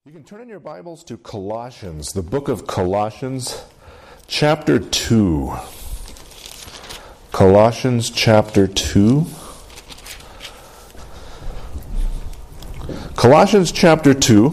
You can turn in your Bibles to Colossians, the book of Colossians, chapter 2. Colossians chapter 2. Colossians chapter 2,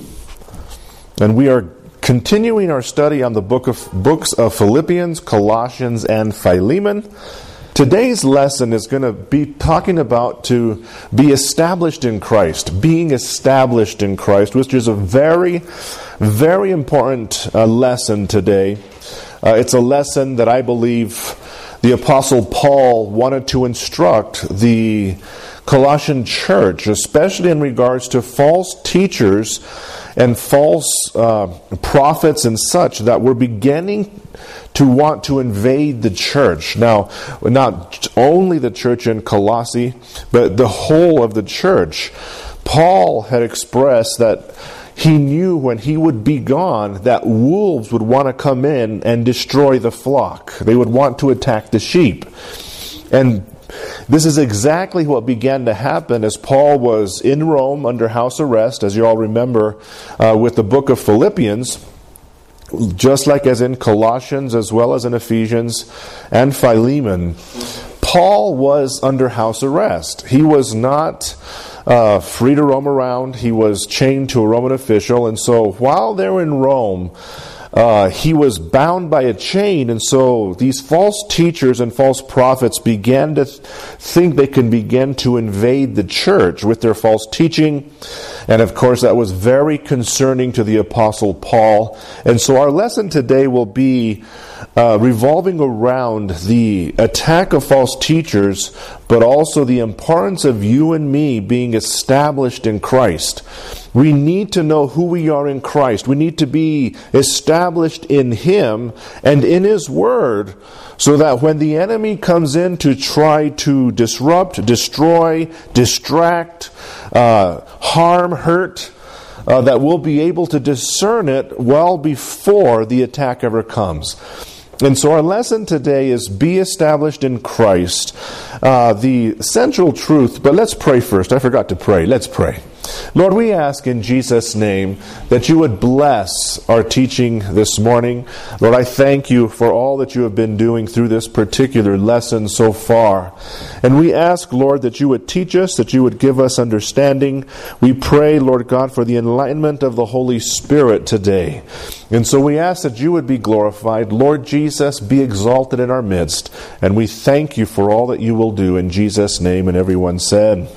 and we are continuing our study on the books of Philippians, Colossians, and Philemon. Today's lesson is going to be talking about to be established in Christ, being established in Christ, which is a very, very important lesson today. It's a lesson that I believe the Apostle Paul wanted to instruct the Colossian church, especially in regards to false teachers and false prophets and such that were beginning to want to invade the church. Now, not only the church in Colossae, but the whole of the church. Paul had expressed that he knew when he would be gone that wolves would want to come in and destroy the flock. They would want to attack the sheep. And this is exactly what began to happen as Paul was in Rome under house arrest, as you all remember, with the book of Philippians. Just like as in Colossians as well as in Ephesians and Philemon, Paul was under house arrest. He was not free to roam around. He was chained to a Roman official. And so while they're in Rome, he was bound by a chain. And so these false teachers and false prophets began to think they can begin to invade the church with their false teaching. And of course, that was very concerning to the Apostle Paul. And so our lesson today will be revolving around the attack of false teachers, but also the importance of you and me being established in Christ. We need to know who we are in Christ. We need to be established in Him and in His Word, so that when the enemy comes in to try to disrupt, destroy, distract, harm, hurt, that we'll be able to discern it well before the attack ever comes. And so our lesson today is be established in Christ. The central truth, but let's pray first. I forgot to pray. Let's pray. Lord, we ask in Jesus' name that you would bless our teaching this morning. Lord, I thank you for all that you have been doing through this particular lesson so far. And we ask, Lord, that you would teach us, that you would give us understanding. We pray, Lord God, for the enlightenment of the Holy Spirit today. And so we ask that you would be glorified. Lord Jesus, be exalted in our midst. And we thank you for all that you will do in Jesus' name. And everyone said,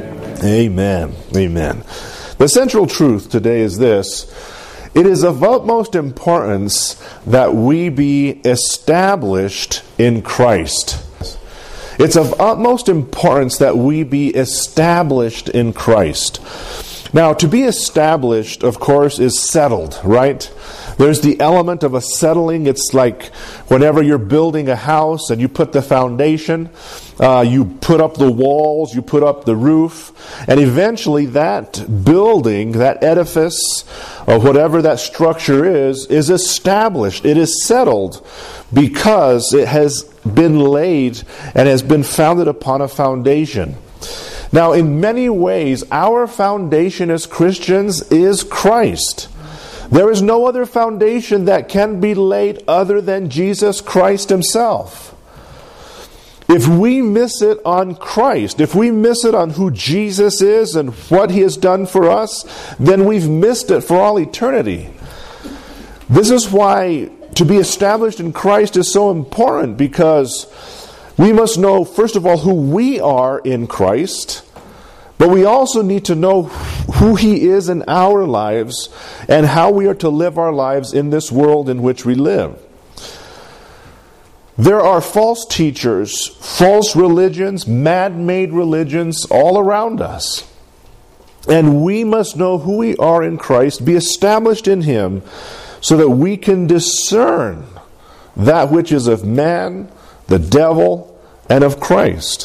Amen. Amen. The central truth today is this. It is of utmost importance that we be established in Christ. It's of utmost importance that we be established in Christ. Now, to be established, of course, is settled, right? There's the element of a settling. It's like whenever you're building a house and you put the foundation, you put up the walls, you put up the roof, and eventually that building, that edifice, or whatever that structure is established. It is settled because it has been laid and has been founded upon a foundation. Now, in many ways, our foundation as Christians is Christ. There is no other foundation that can be laid other than Jesus Christ Himself. If we miss it on Christ, if we miss it on who Jesus is and what He has done for us, then we've missed it for all eternity. This is why to be established in Christ is so important, because we must know, first of all, who we are in Christ, but we also need to know who He is in our lives and how we are to live our lives in this world in which we live. There are false teachers, false religions, man-made religions all around us. And we must know who we are in Christ, be established in Him, so that we can discern that which is of man, the devil, and of Christ.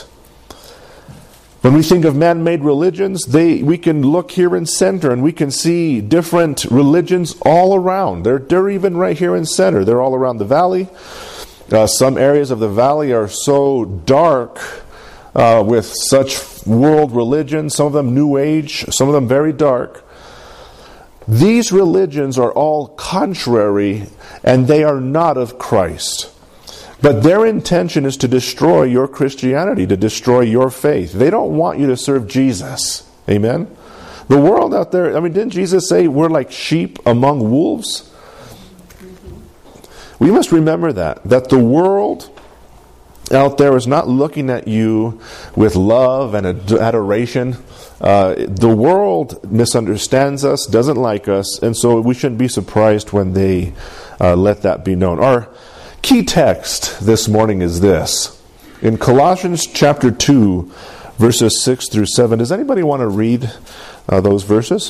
When we think of man-made religions, we can look here in center and we can see different religions all around. They're even right here in center. They're all around the valley. Some areas of the valley are so dark with such world religion, some of them New Age, some of them very dark. These religions are all contrary, and they are not of Christ. But their intention is to destroy your Christianity, to destroy your faith. They don't want you to serve Jesus. Amen? The world out there, didn't Jesus say we're like sheep among wolves? We must remember that the world out there is not looking at you with love and adoration. The world misunderstands us, doesn't like us, and so we shouldn't be surprised when they let that be known. Our key text this morning is this. In Colossians chapter 2, verses 6 through 7. Does anybody want to read those verses?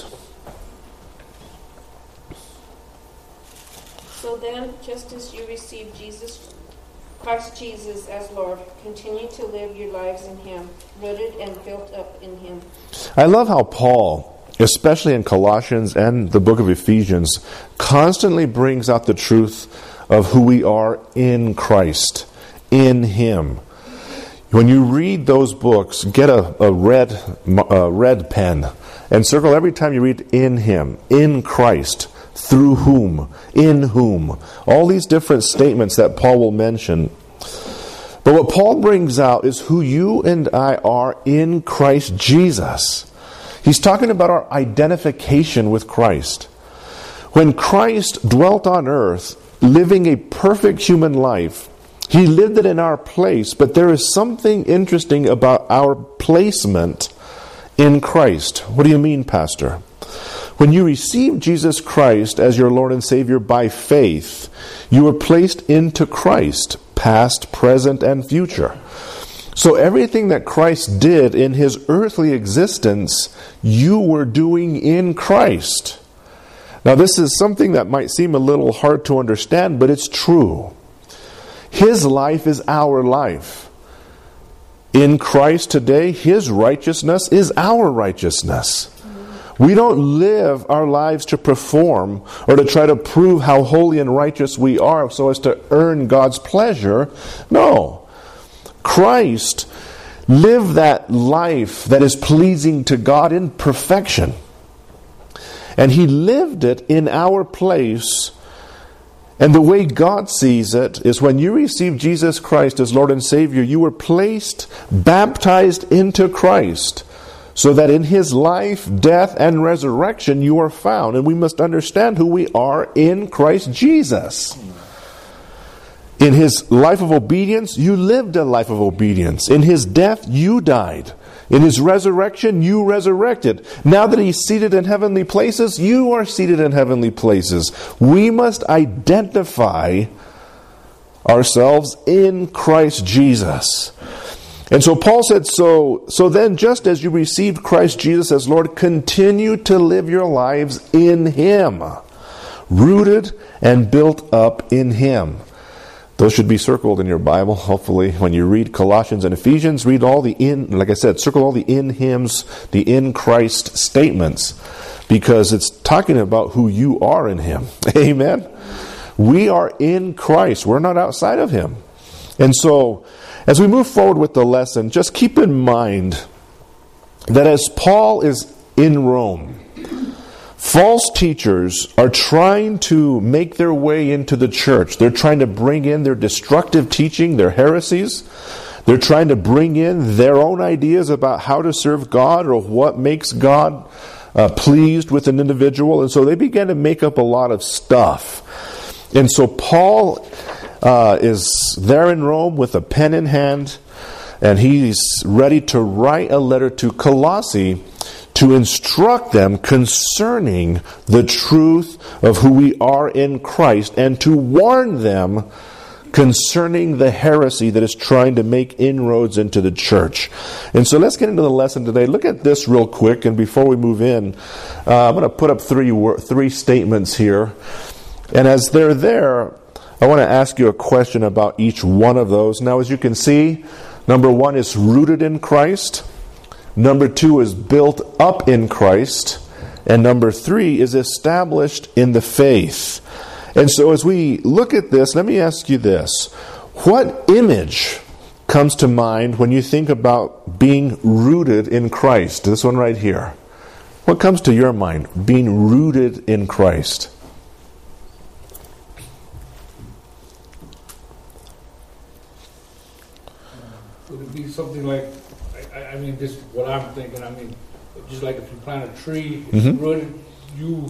So then, just as you received Christ Jesus as Lord, continue to live your lives in Him, rooted and built up in Him. I love how Paul, especially in Colossians and the book of Ephesians, constantly brings out the truth of who we are in Christ, in Him. When you read those books, get a red pen and circle every time you read in Him, in Christ, through whom, in whom. All these different statements that Paul will mention. But what Paul brings out is who you and I are in Christ Jesus. He's talking about our identification with Christ. When Christ dwelt on earth, living a perfect human life, He lived it in our place, but there is something interesting about our placement in Christ. What do you mean, Pastor? When you receive Jesus Christ as your Lord and Savior by faith, you are placed into Christ, past, present, and future. So everything that Christ did in His earthly existence, you were doing in Christ. Now this is something that might seem a little hard to understand, but it's true. His life is our life. In Christ today, His righteousness is our righteousness. We don't live our lives to perform or to try to prove how holy and righteous we are so as to earn God's pleasure. No. Christ lived that life that is pleasing to God in perfection. And He lived it in our place. And the way God sees it is when you receive Jesus Christ as Lord and Savior, you were placed, baptized into Christ, so that in His life, death, and resurrection you are found. And we must understand who we are in Christ Jesus. In His life of obedience, you lived a life of obedience. In His death, you died. In His resurrection, you resurrected. Now that He's seated in heavenly places, you are seated in heavenly places. We must identify ourselves in Christ Jesus. And so Paul said, so then just as you received Christ Jesus as Lord, continue to live your lives in Him, rooted and built up in Him. Those should be circled in your Bible, hopefully. When you read Colossians and Ephesians, read all the like I said, circle all the in Hymns, the in Christ statements, because it's talking about who you are in Him. Amen? We are in Christ. We're not outside of Him. And so, as we move forward with the lesson, just keep in mind that as Paul is in Rome, false teachers are trying to make their way into the church. They're trying to bring in their destructive teaching, their heresies. They're trying to bring in their own ideas about how to serve God or what makes God pleased with an individual. And so they began to make up a lot of stuff. And so Paul is there in Rome with a pen in hand, and he's ready to write a letter to Colossae to instruct them concerning the truth of who we are in Christ, and to warn them concerning the heresy that is trying to make inroads into the church. And so let's get into the lesson today. Look at this real quick, and before we move in, I'm going to put up three statements here. And as they're there, I want to ask you a question about each one of those. Now, as you can see, number one is rooted in Christ. Number two is built up in Christ. And number three is established in the faith. And so as we look at this, let me ask you this. What image comes to mind when you think about being rooted in Christ? This one right here. What comes to your mind? Being rooted in Christ. Would it be something like, I mean, just what I'm thinking, I mean, just like if you plant a tree, it's rooted, you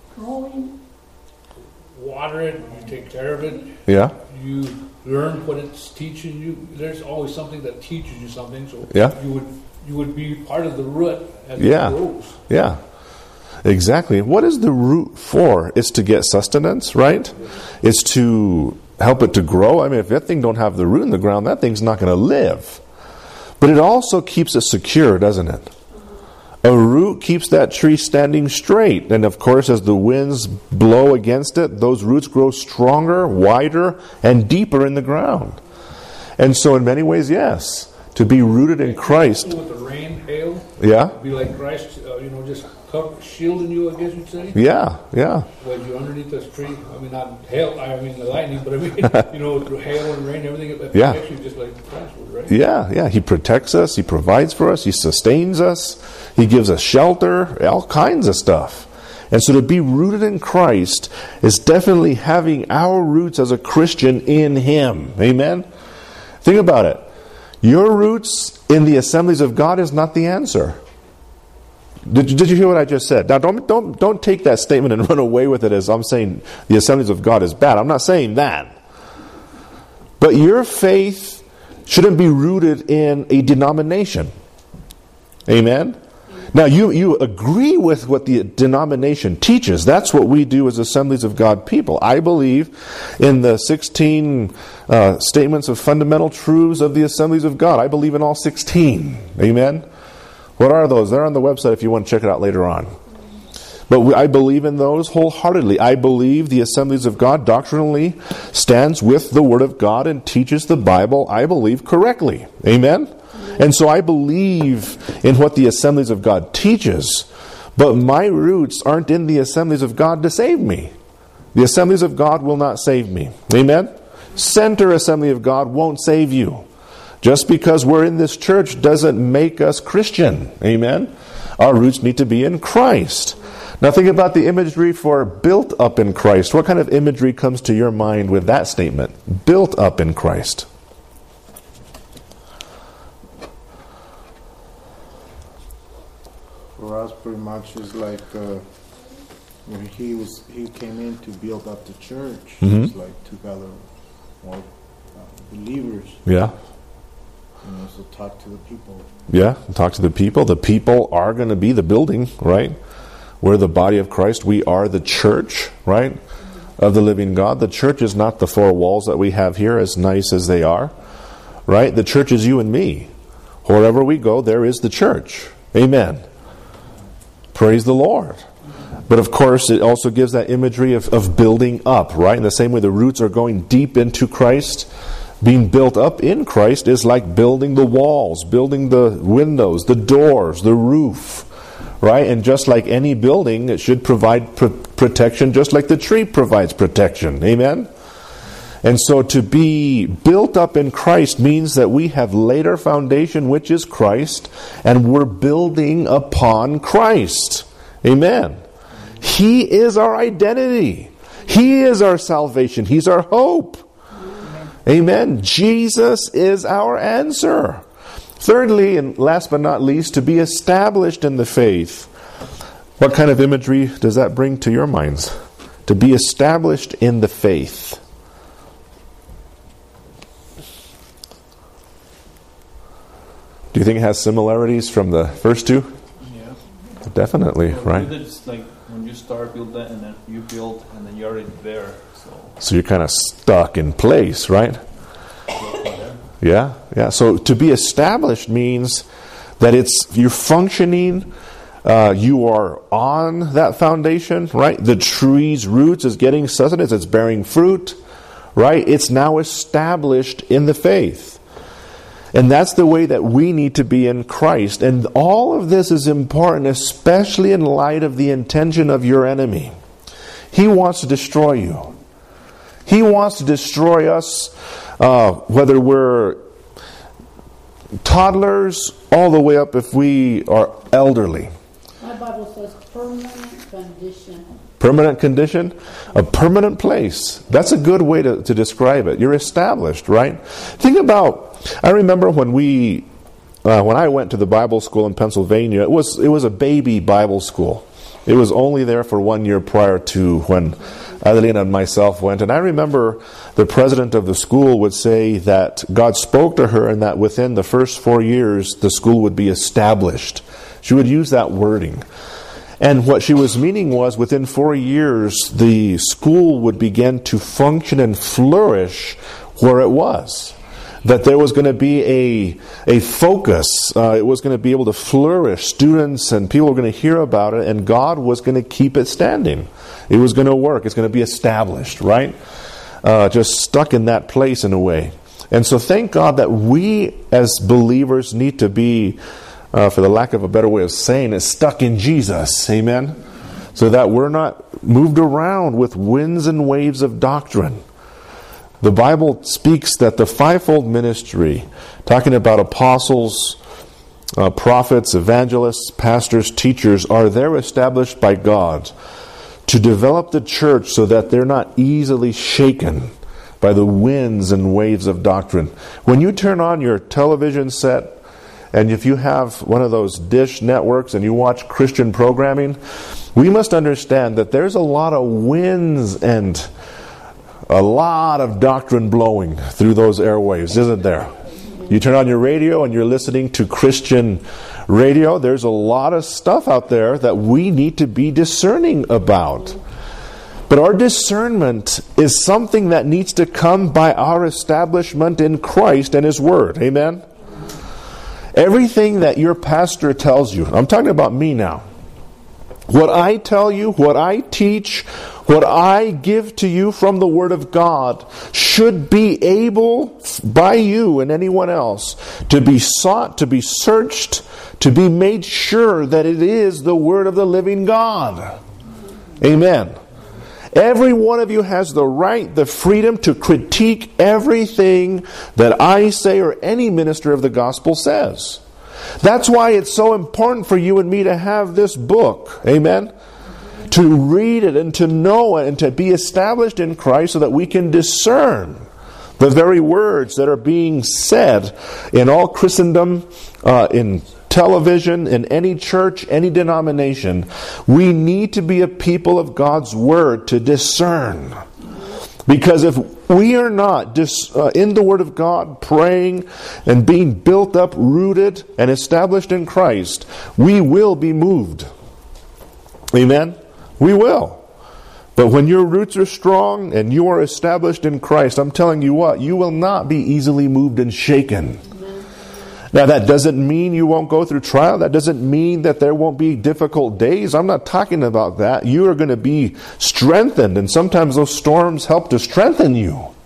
water it, you take care of it. Yeah. You learn what it's teaching you. There's always something that teaches you something, so Yeah. you would be part of the root as Yeah. it grows. Yeah. Exactly. What is the root for? It's to get sustenance, right? It's to help it to grow. I mean, if that thing don't have the root in the ground, that thing's not going to live. But it also keeps it secure, doesn't it? A root keeps that tree standing straight. And of course, as the winds blow against it, those roots grow stronger, wider, and deeper in the ground. And so in many ways, yes, to be rooted in Christ. With the rain, hail, Yeah? be like Christ, just shielding you, I guess you'd say. Yeah, yeah. When you're underneath this tree, I mean, not hail, I mean the lightning, but I mean, the hail and rain, everything, it protects you just like Christ would, right? Yeah, yeah. He protects us. He provides for us. He sustains us. He gives us shelter, all kinds of stuff. And so to be rooted in Christ is definitely having our roots as a Christian in Him. Amen? Think about it. Your roots in the assemblies of God is not the answer. Did you hear what I just said? Now, don't take that statement and run away with it as I'm saying the assemblies of God is bad. I'm not saying that. But your faith shouldn't be rooted in a denomination. Amen? Now, you agree with what the denomination teaches. That's what we do as assemblies of God people. I believe in the 16 statements of fundamental truths of the assemblies of God. I believe in all 16. Amen? What are those? They're on the website if you want to check it out later on. But I believe in those wholeheartedly. I believe the assemblies of God doctrinally stands with the Word of God and teaches the Bible, I believe, correctly. Amen? And so I believe in what the assemblies of God teaches, but my roots aren't in the assemblies of God to save me. The assemblies of God will not save me. Amen? Center Assembly of God won't save you. Just because we're in this church doesn't make us Christian. Amen? Our roots need to be in Christ. Now think about the imagery for built up in Christ. What kind of imagery comes to your mind with that statement? Built up in Christ. For us, pretty much is like when he came in to build up the church. It's like to gather more believers. Yeah. So talk to the people. Yeah, talk to the people. The people are going to be the building, right? We're the body of Christ. We are the church, right, of the living God. The church is not the four walls that we have here, as nice as they are, right? The church is you and me. Wherever we go, there is the church. Amen. Praise the Lord. But of course, it also gives that imagery of building up, right? In the same way the roots are going deep into Christ, being built up in Christ is like building the walls, building the windows, the doors, the roof, right? And just like any building, it should provide protection just like the tree provides protection. Amen? And so to be built up in Christ means that we have laid our foundation, which is Christ, and we're building upon Christ. Amen? He is our identity. He is our salvation. He's our hope. Amen. Jesus is our answer. Thirdly, and last but not least, to be established in the faith. What kind of imagery does that bring to your minds? To be established in the faith. Do you think it has similarities from the first two? Yeah. Definitely, right? It's like when you start build that and then you build and then you're already there. So you're kind of stuck in place, right? Yeah. So to be established means that you're functioning, you are on that foundation, right? The tree's roots is getting sustenance, it's bearing fruit, right? It's now established in the faith. And that's the way that we need to be in Christ. And all of this is important, especially in light of the intention of your enemy. He wants to destroy you. He wants to destroy us, whether we're toddlers all the way up if we are elderly. My Bible says permanent condition. Permanent condition? A permanent place. That's a good way to describe it. You're established, right? Think about, I remember when I went to the Bible school in Pennsylvania, it was a baby Bible school. It was only there for 1 year prior to when Adelina and myself went. And I remember the president of the school would say that God spoke to her and that within the first 4 years, the school would be established. She would use that wording. And what she was meaning was within 4 years, the school would begin to function and flourish where it was. That there was going to be a focus. It was going to be able to flourish. Students and people were going to hear about it, and God was going to keep it standing. It was going to work. It's going to be established, right? Just stuck in that place in a way. And so thank God that we as believers need to be, for the lack of a better way of saying it, stuck in Jesus. Amen? So that we're not moved around with winds and waves of doctrine. The Bible speaks that the fivefold ministry, talking about apostles, prophets, evangelists, pastors, teachers, are there established by God to develop the church so that they're not easily shaken by the winds and waves of doctrine. When you turn on your television set, and if you have one of those dish networks and you watch Christian programming, we must understand that there's a lot of winds and a lot of doctrine blowing through those airwaves, isn't there? You turn on your radio and you're listening to Christian radio, there's a lot of stuff out there that we need to be discerning about. But our discernment is something that needs to come by our establishment in Christ and His Word. Amen? Everything that your pastor tells you, I'm talking about me now. What I tell you, what I teach, what I give to you from the Word of God should be able by you and anyone else to be sought, to be searched, to be made sure that it is the Word of the living God. Amen. Every one of you has the right, the freedom to critique everything that I say or any minister of the gospel says. That's why it's so important for you and me to have this book. Amen? To read it and to know it and to be established in Christ so that we can discern the very words that are being said in all Christendom, in television, in any church, any denomination. We need to be a people of God's Word to discern. Because if we are not in the Word of God, praying and being built up, rooted, and established in Christ, we will be moved. Amen? We will. But when your roots are strong and you are established in Christ, I'm telling you what, you will not be easily moved and shaken. Now, that doesn't mean you won't go through trial. That doesn't mean that there won't be difficult days. I'm not talking about that. You are going to be strengthened, and sometimes those storms help to strengthen you.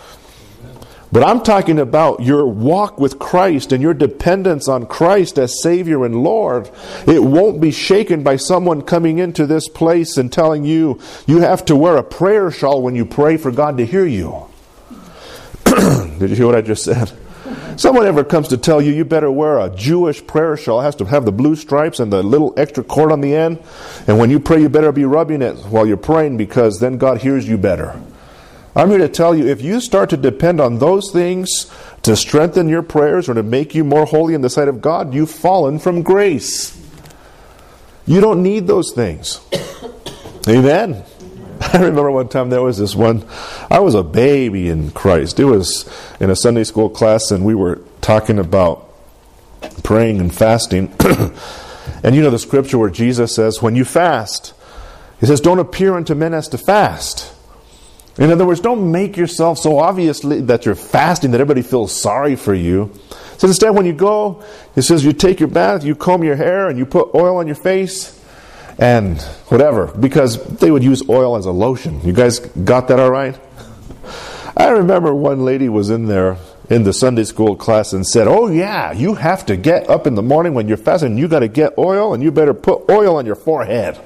But I'm talking about your walk with Christ and your dependence on Christ as Savior and Lord. It won't be shaken by someone coming into this place and telling you, you have to wear a prayer shawl when you pray for God to hear you. Did you hear what I just said? Someone ever comes to tell you, you better wear a Jewish prayer shawl. It has to have the blue stripes and the little extra cord on the end. And when you pray, you better be rubbing it while you're praying because then God hears you better. I'm here to tell you, if you start to depend on those things to strengthen your prayers or to make you more holy in the sight of God, you've fallen from grace. You don't need those things. Amen. I remember one time there was this one, I was a baby in Christ. It was in a Sunday school class and we were talking about praying and fasting. And you know the scripture where Jesus says, when you fast, He says, don't appear unto men as to fast. In other words, don't make yourself so obviously that you're fasting that everybody feels sorry for you. So instead when you go, He says you take your bath, you comb your hair, and you put oil on your face, and whatever, because they would use oil as a lotion. You guys got that all right? I remember one lady was in there in the Sunday school class and said, oh yeah, you have to get up in the morning when you're fasting, you got to get oil, and you better put oil on your forehead.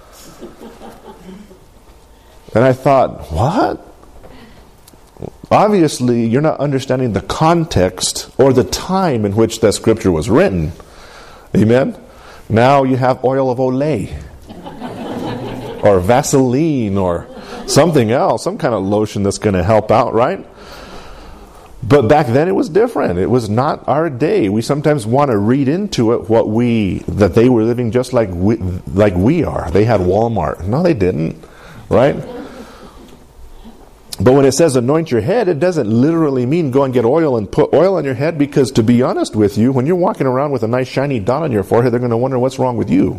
And I thought, what? Obviously, you're not understanding the context or the time in which that scripture was written. Amen? Now you have oil of Olay. or Vaseline or something else, some kind of lotion that's going to help out, right? But back then it was different. It was not our day. We sometimes want to read into it that they were living just like we are. They had Walmart. No, they didn't, right? But when it says anoint your head, it doesn't literally mean go and get oil and put oil on your head, because to be honest with you, when you're walking around with a nice shiny dot on your forehead, they're going to wonder what's wrong with you.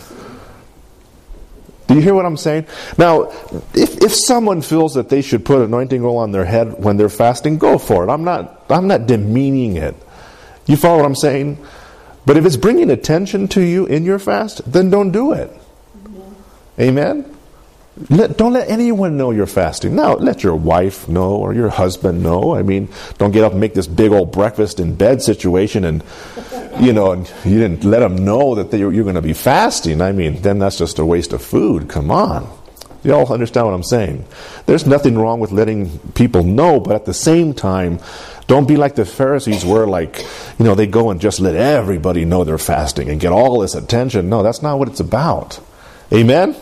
Do you hear what I'm saying? Now, if someone feels that they should put anointing oil on their head when they're fasting, go for it. I'm not demeaning it. You follow what I'm saying? But if it's bringing attention to you in your fast, then don't do it. Amen? Don't let anyone know you're fasting. Now, let your wife know or your husband know. I mean, don't get up and make this big old breakfast in bed situation and you didn't let them know that you're going to be fasting. I mean, then that's just a waste of food. Come on. You all understand what I'm saying? There's nothing wrong with letting people know, but at the same time, don't be like the Pharisees were, they go and just let everybody know they're fasting and get all this attention. No, that's not what it's about. Amen?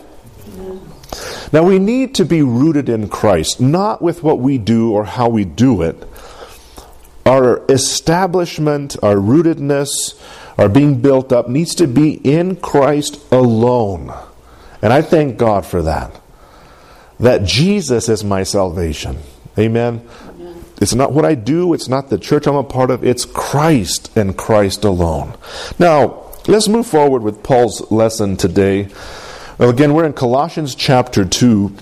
Now, we need to be rooted in Christ, not with what we do or how we do it. Our establishment, our rootedness, our being built up needs to be in Christ alone. And I thank God for that. That Jesus is my salvation. Amen? Amen. It's not what I do. It's not the church I'm a part of. It's Christ and Christ alone. Now, let's move forward with Paul's lesson today. Well, again, we're in Colossians chapter 2.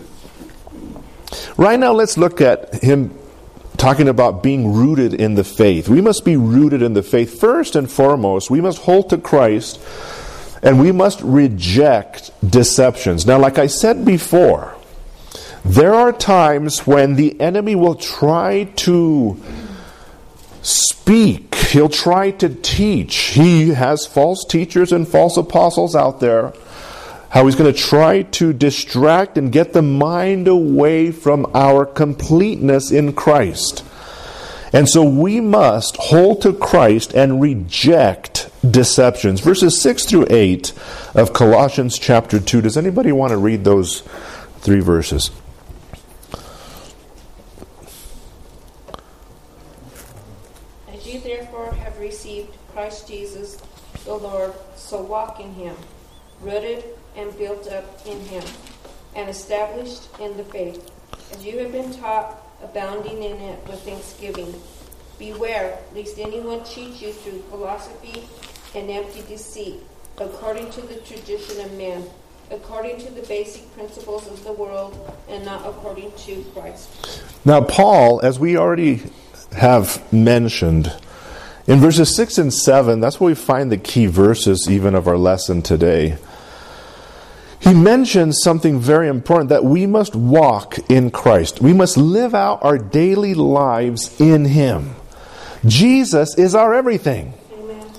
Right now, let's look at him talking about being rooted in the faith. We must be rooted in the faith. First and foremost, we must hold to Christ, and we must reject deceptions. Now, like I said before, there are times when the enemy will try to speak. He'll try to teach. He has false teachers and false apostles out there. How he's going to try to distract and get the mind away from our completeness in Christ. And so we must hold to Christ and reject deceptions. Verses 6 through 8 of Colossians chapter 2. Does anybody want to read those 3 verses? As you therefore have received Christ Jesus the Lord, so walk in him, rooted and built up in him, and established in the faith, as you have been taught, abounding in it with thanksgiving. Beware, lest anyone cheat you through philosophy and empty deceit, according to the tradition of man, according to the basic principles of the world, and not according to Christ. Now, Paul, as we already have mentioned, in verses 6 and 7, that's where we find the key verses even of our lesson today. He mentions something very important, that we must walk in Christ. We must live out our daily lives in him. Jesus is our everything. Amen.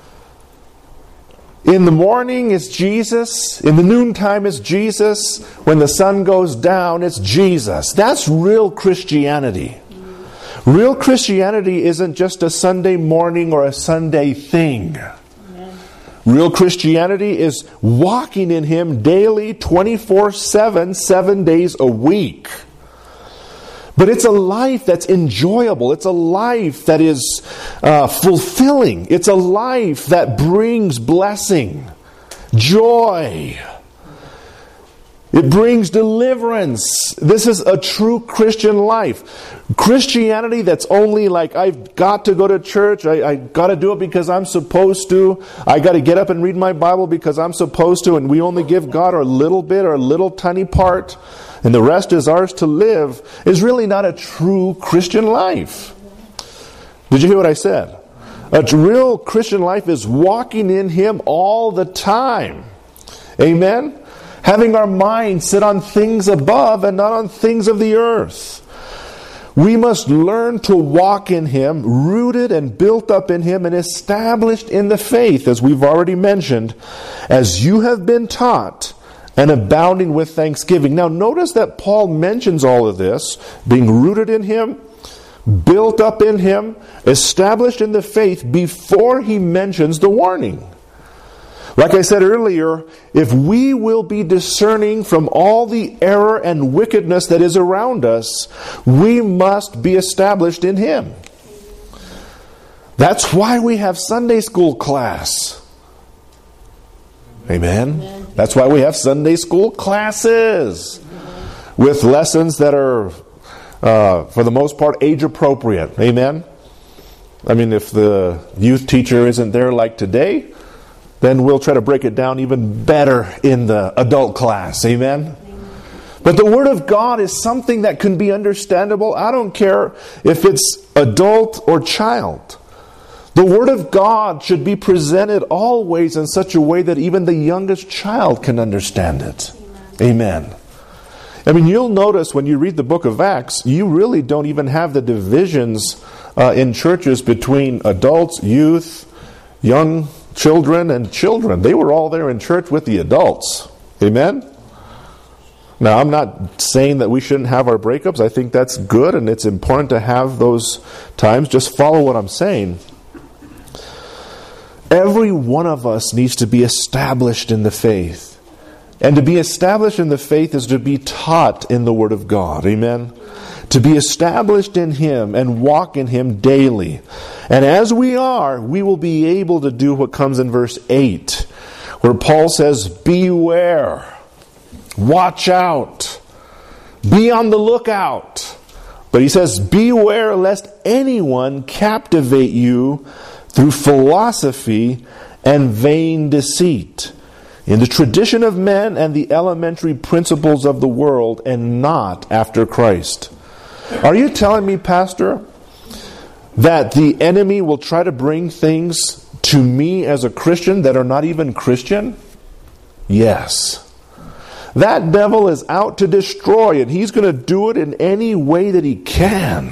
In the morning, it's Jesus. In the noontime, it's Jesus. When the sun goes down, it's Jesus. That's real Christianity. Real Christianity isn't just a Sunday morning or a Sunday thing. Real Christianity is walking in him daily, 24/7, 7 days a week. But it's a life that's enjoyable. It's a life that is fulfilling. It's a life that brings blessing, joy. It brings deliverance. This is a true Christian life. Christianity that's only like, I've got to go to church, I got to do it because I'm supposed to, I got to get up and read my Bible because I'm supposed to, and we only give God our little bit, our little tiny part, and the rest is ours to live, is really not a true Christian life. Did you hear what I said? A real Christian life is walking in him all the time. Amen? Having our mind sit on things above and not on things of the earth. We must learn to walk in him, rooted and built up in him, and established in the faith, as we've already mentioned, as you have been taught, and abounding with thanksgiving. Now notice that Paul mentions all of this, being rooted in him, built up in him, established in the faith, before he mentions the warning. Like I said earlier, if we will be discerning from all the error and wickedness that is around us, we must be established in Him. That's why we have Sunday school class. Amen. That's why we have Sunday school classes with lessons that are, for the most part, age appropriate. Amen. I mean, if the youth teacher isn't there like today, then we'll try to break it down even better in the adult class. Amen? But the Word of God is something that can be understandable. I don't care if it's adult or child. The Word of God should be presented always in such a way that even the youngest child can understand it. Amen. I mean, you'll notice when you read the book of Acts, you really don't even have the divisions in churches between adults, youth, young children, and children. They were all there in church with the adults. Amen? Now, I'm not saying that we shouldn't have our breakups. I think that's good, and it's important to have those times. Just follow what I'm saying. Every one of us needs to be established in the faith. And to be established in the faith is to be taught in the Word of God. Amen? To be established in Him and walk in Him daily. And as we are, we will be able to do what comes in verse 8, where Paul says, beware, watch out, be on the lookout. But he says, beware lest anyone captivate you through philosophy and vain deceit, in the tradition of men and the elementary principles of the world, and not after Christ. Are you telling me, Pastor, that the enemy will try to bring things to me as a Christian that are not even Christian? Yes. That devil is out to destroy, and he's going to do it in any way that he can.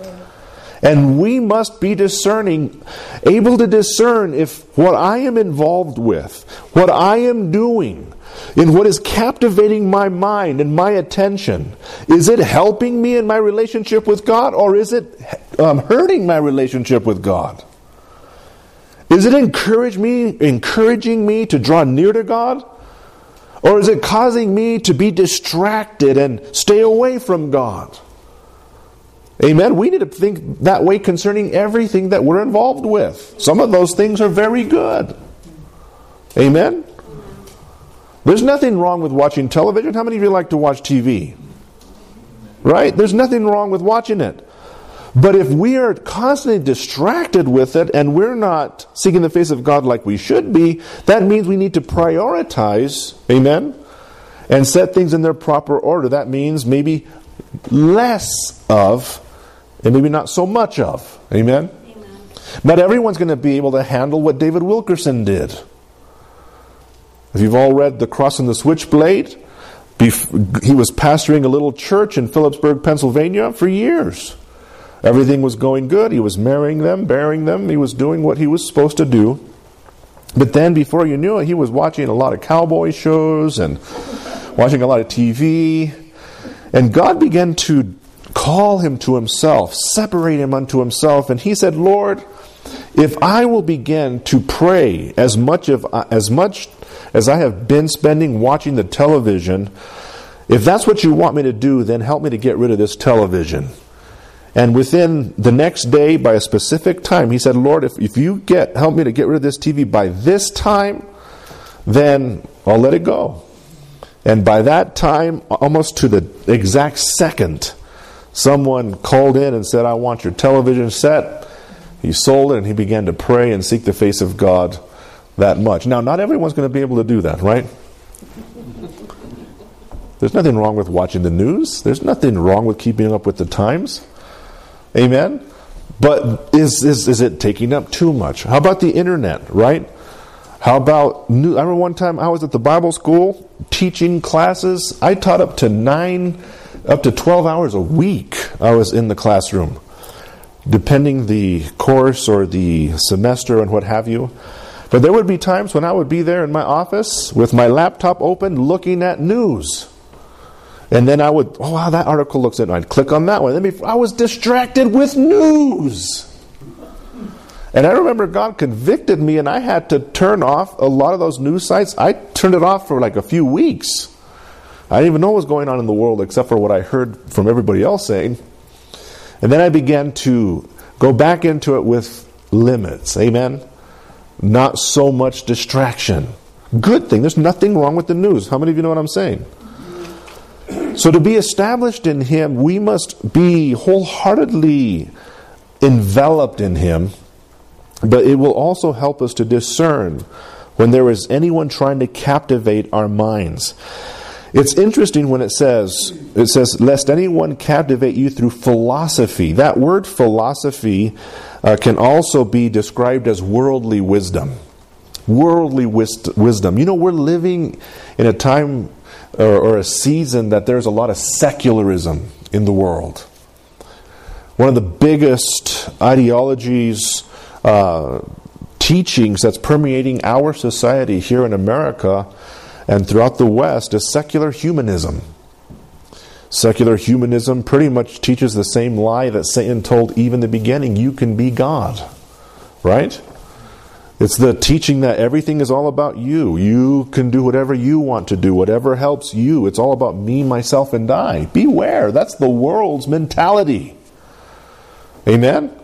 And we must be discerning, able to discern if what I am involved with, what I am doing, in what is captivating my mind and my attention, is it helping me in my relationship with God, or is it hurting my relationship with God? Is it encouraging me to draw near to God, or is it causing me to be distracted and stay away from God? Amen. We need to think that way concerning everything that we're involved with. Some of those things are very good. Amen. There's nothing wrong with watching television. How many of you like to watch TV? Right? There's nothing wrong with watching it. But if we are constantly distracted with it and we're not seeking the face of God like we should be, that means we need to prioritize, amen, and set things in their proper order. That means maybe less of and maybe not so much of. Amen? Amen. Not everyone's going to be able to handle what David Wilkerson did. If you've all read The Cross and the Switchblade, he was pastoring a little church in Phillipsburg, Pennsylvania for years. Everything was going good. He was marrying them, bearing them. He was doing what he was supposed to do. But then, before you knew it, he was watching a lot of cowboy shows and watching a lot of TV. And God began to call him to himself, separate him unto himself. And he said, Lord, if I will begin to pray as much as I have been spending watching the television, if that's what you want me to do, then help me to get rid of this television. And within the next day, by a specific time, he said, Lord, if you help me to get rid of this TV by this time, then I'll let it go. And by that time, almost to the exact second, someone called in and said, I want your television set. He sold it and he began to pray and seek the face of God that much. Now, not everyone's going to be able to do that, right? There's nothing wrong with watching the news. There's nothing wrong with keeping up with the times. Amen? But is it taking up too much? How about the internet, right? How about I remember one time I was at the Bible school teaching classes. I taught up to 12 hours a week. I was in the classroom, depending the course or the semester and what have you. But there would be times when I would be there in my office with my laptop open looking at news. And then I would, oh wow, that article looks interesting. I'd click on that one. I was distracted with news. And I remember God convicted me, and I had to turn off a lot of those news sites. I turned it off for like a few weeks. I didn't even know what was going on in the world except for what I heard from everybody else saying. And then I began to go back into it with limits. Amen? Not so much distraction. Good thing. There's nothing wrong with the news. How many of you know what I'm saying? So to be established in Him, we must be wholeheartedly enveloped in Him. But it will also help us to discern when there is anyone trying to captivate our minds. It's interesting when it says, lest anyone captivate you through philosophy. That word philosophy can also be described as worldly wisdom. Worldly wisdom. You know, we're living in a time or a season that there's a lot of secularism in the world. One of the biggest ideologies, teachings that's permeating our society here in America and throughout the West is secular humanism. Secular humanism pretty much teaches the same lie that Satan told Eve in the beginning: you can be God. Right? It's the teaching that everything is all about you. You can do whatever you want to do, whatever helps you. It's all about me, myself, and I. Beware. That's the world's mentality. Amen?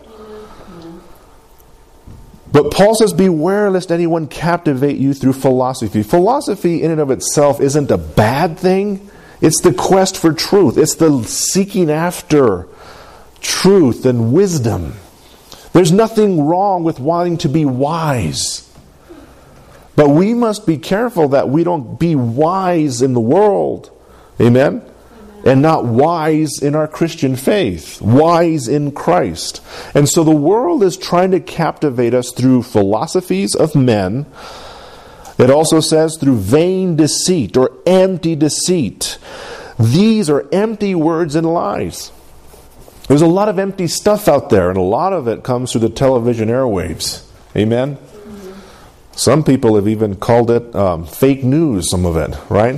But Paul says, beware lest anyone captivate you through philosophy. Philosophy in and of itself isn't a bad thing. It's the quest for truth. It's the seeking after truth and wisdom. There's nothing wrong with wanting to be wise. But we must be careful that we don't be wise in the world. Amen? And not wise in our Christian faith. Wise in Christ. And so the world is trying to captivate us through philosophies of men. It also says through vain deceit or empty deceit. These are empty words and lies. There's a lot of empty stuff out there, and a lot of it comes through the television airwaves. Amen? Some people have even called it fake news, some of it, right?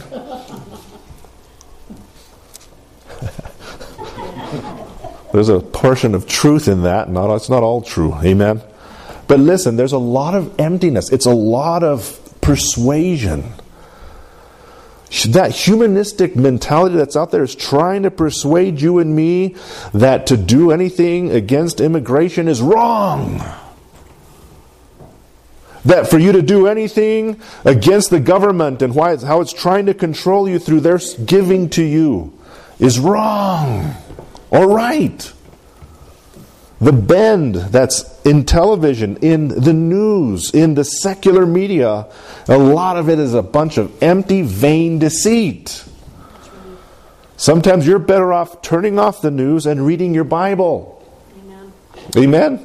There's a portion of truth in that. It's not all true. Amen? But listen, there's a lot of emptiness. It's a lot of persuasion. That humanistic mentality that's out there is trying to persuade you and me that to do anything against immigration is wrong. That for you to do anything against the government and how it's trying to control you through their giving to you is wrong or right. The bend that's in television, in the news, in the secular media, a lot of it is a bunch of empty, vain deceit. Sometimes you're better off turning off the news and reading your Bible. Amen?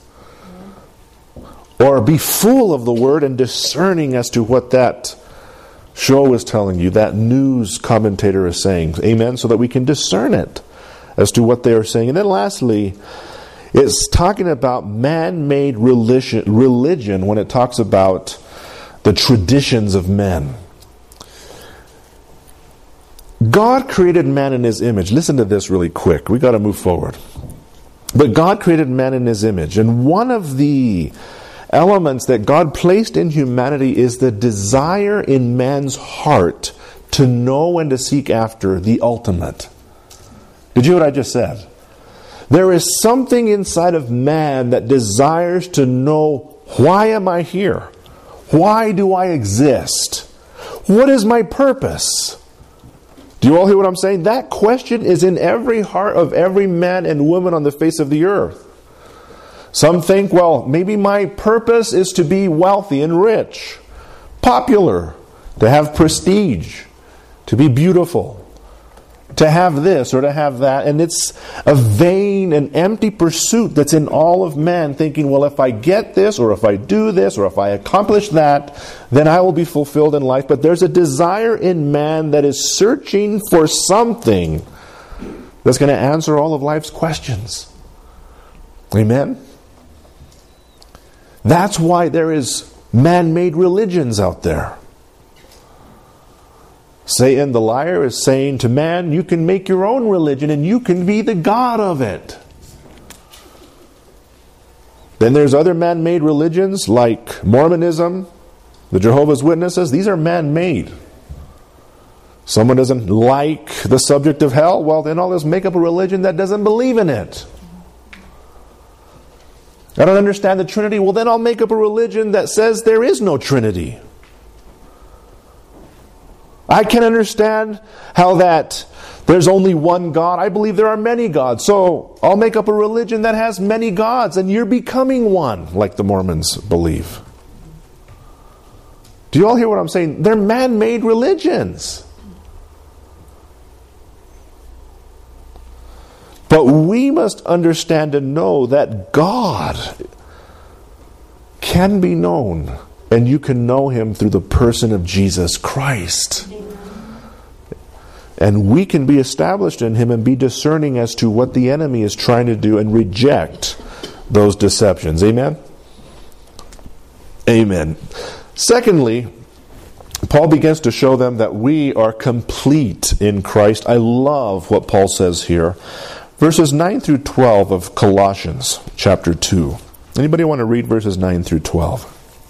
Or be full of the Word and discerning as to what that show is telling you, that news commentator is saying. Amen? So that we can discern it as to what they are saying. And then lastly, it's talking about man-made religion when it talks about the traditions of men. God created man in His image. Listen to this really quick. We got to move forward. But God created man in His image. And one of the elements that God placed in humanity is the desire in man's heart to know and to seek after the ultimate. Did you hear what I just said? There is something inside of man that desires to know, why am I here? Why do I exist? What is my purpose? Do you all hear what I'm saying? That question is in every heart of every man and woman on the face of the earth. Some think, well, maybe my purpose is to be wealthy and rich, popular, to have prestige, to be beautiful, to have this or to have that. And it's a vain and empty pursuit that's in all of man, thinking, well, if I get this, or if I do this, or if I accomplish that, then I will be fulfilled in life. But there's a desire in man that is searching for something that's going to answer all of life's questions. Amen? That's why there is man-made religions out there. Satan, the liar, is saying to man, you can make your own religion and you can be the god of it. Then there's other man-made religions like Mormonism, the Jehovah's Witnesses. These are man-made. Someone doesn't like the subject of hell, well, then I'll just make up a religion that doesn't believe in it. I don't understand the Trinity, well, then I'll make up a religion that says there is no Trinity. I can understand how that there's only one God. I believe there are many gods. So I'll make up a religion that has many gods, and you're becoming one, like the Mormons believe. Do you all hear what I'm saying? They're man-made religions. But we must understand and know that God can be known, and you can know Him through the person of Jesus Christ. And we can be established in Him and be discerning as to what the enemy is trying to do and reject those deceptions. Amen? Amen. Secondly, Paul begins to show them that we are complete in Christ. I love what Paul says here. Verses 9 through 12 of Colossians chapter 2. Anybody want to read verses 9 through 12?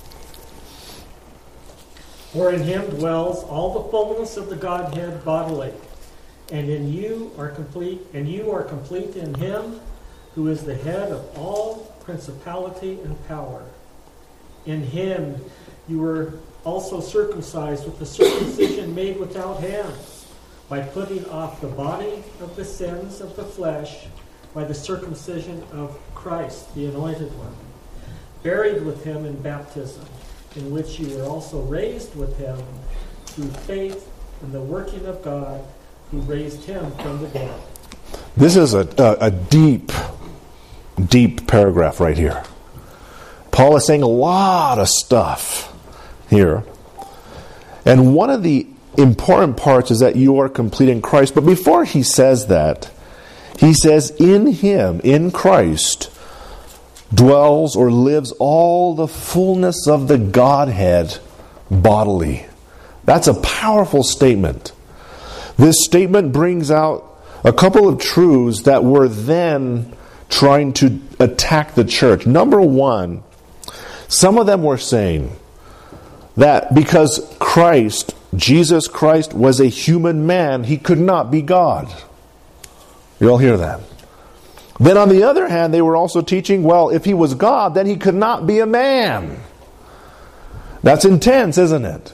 For in Him dwells all the fullness of the Godhead bodily, and in you are complete, and you are complete in Him, who is the head of all principality and power. In Him you were also circumcised with the circumcision made without hands, by putting off the body of the sins of the flesh by the circumcision of Christ, the Anointed One, buried with Him in baptism, in which you were also raised with Him through faith in the working of God, who raised Him from the dead. This is a deep, deep paragraph right here. Paul is saying a lot of stuff here. And one of the important parts is that you are complete in Christ. But before he says that, he says, in Him, in Christ, dwells or lives all the fullness of the Godhead bodily. That's a powerful statement. This statement brings out a couple of truths that were then trying to attack the church. Number one, some of them were saying that because Christ, Jesus Christ, was a human man, He could not be God. You all hear that? Then on the other hand, they were also teaching, well, if He was God, then He could not be a man. That's intense, isn't it?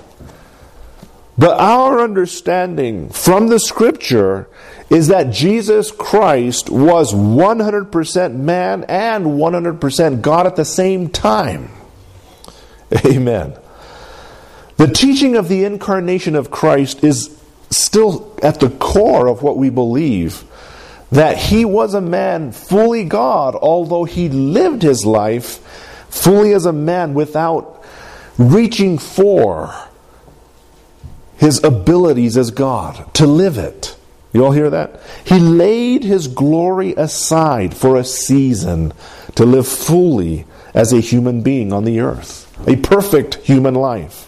But our understanding from the Scripture is that Jesus Christ was 100% man and 100% God at the same time. Amen. The teaching of the incarnation of Christ is still at the core of what we believe, that He was a man fully God, although He lived His life fully as a man without reaching for His abilities as God, to live it. You all hear that? He laid His glory aside for a season to live fully as a human being on the earth. A perfect human life.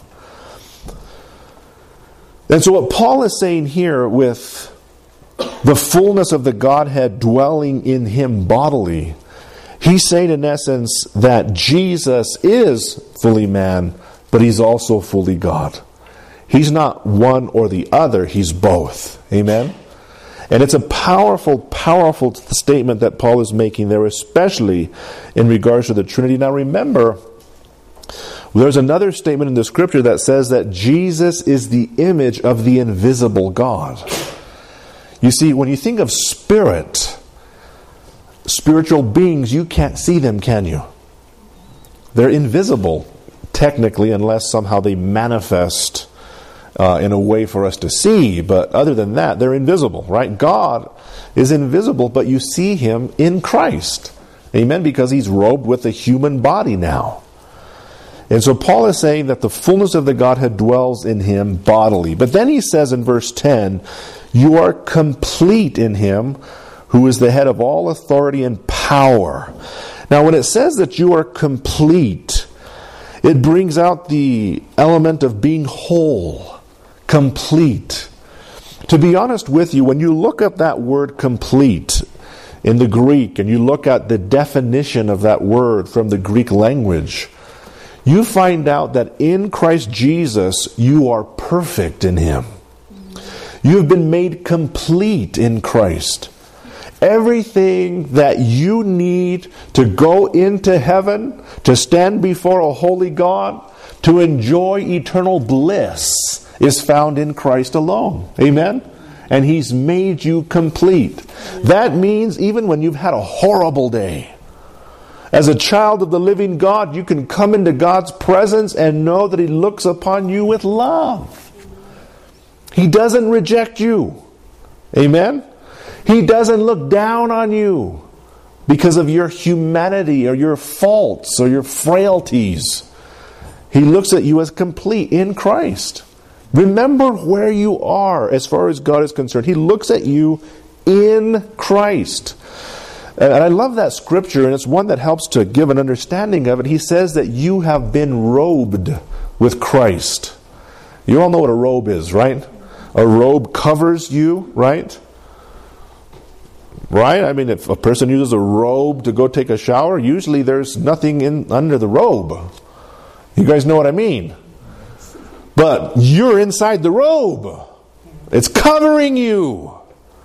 And so what Paul is saying here with the fullness of the Godhead dwelling in Him bodily, he's saying in essence that Jesus is fully man, but He's also fully God. He's not one or the other, He's both. Amen? And it's a powerful, powerful statement that Paul is making there, especially in regards to the Trinity. Now remember, there's another statement in the Scripture that says that Jesus is the image of the invisible God. You see, when you think of spirit, spiritual beings, you can't see them, can you? They're invisible, technically, unless somehow they manifest in a way for us to see. But other than that, they're invisible, right? God is invisible, but you see Him in Christ. Amen? Because He's robed with a human body now. And so Paul is saying that the fullness of the Godhead dwells in Him bodily. But then he says in verse 10, you are complete in Him who is the head of all authority and power. Now when it says that you are complete, it brings out the element of being whole, complete. To be honest with you, when you look up that word complete in the Greek and you look at the definition of that word from the Greek language, you find out that in Christ Jesus, you are perfect in Him. You have been made complete in Christ. Everything that you need to go into heaven, to stand before a holy God, to enjoy eternal bliss, is found in Christ alone. Amen? And He's made you complete. That means even when you've had a horrible day, as a child of the living God, you can come into God's presence and know that He looks upon you with love. He doesn't reject you. Amen? He doesn't look down on you because of your humanity or your faults or your frailties. He looks at you as complete in Christ. Remember where you are as far as God is concerned. He looks at you in Christ. And I love that scripture, and it's one that helps to give an understanding of it. He says that you have been robed with Christ. You all know what a robe is, right? A robe covers you, right? Right? I mean, if a person uses a robe to go take a shower, usually there's nothing under the robe. You guys know what I mean? But you're inside the robe. It's covering you.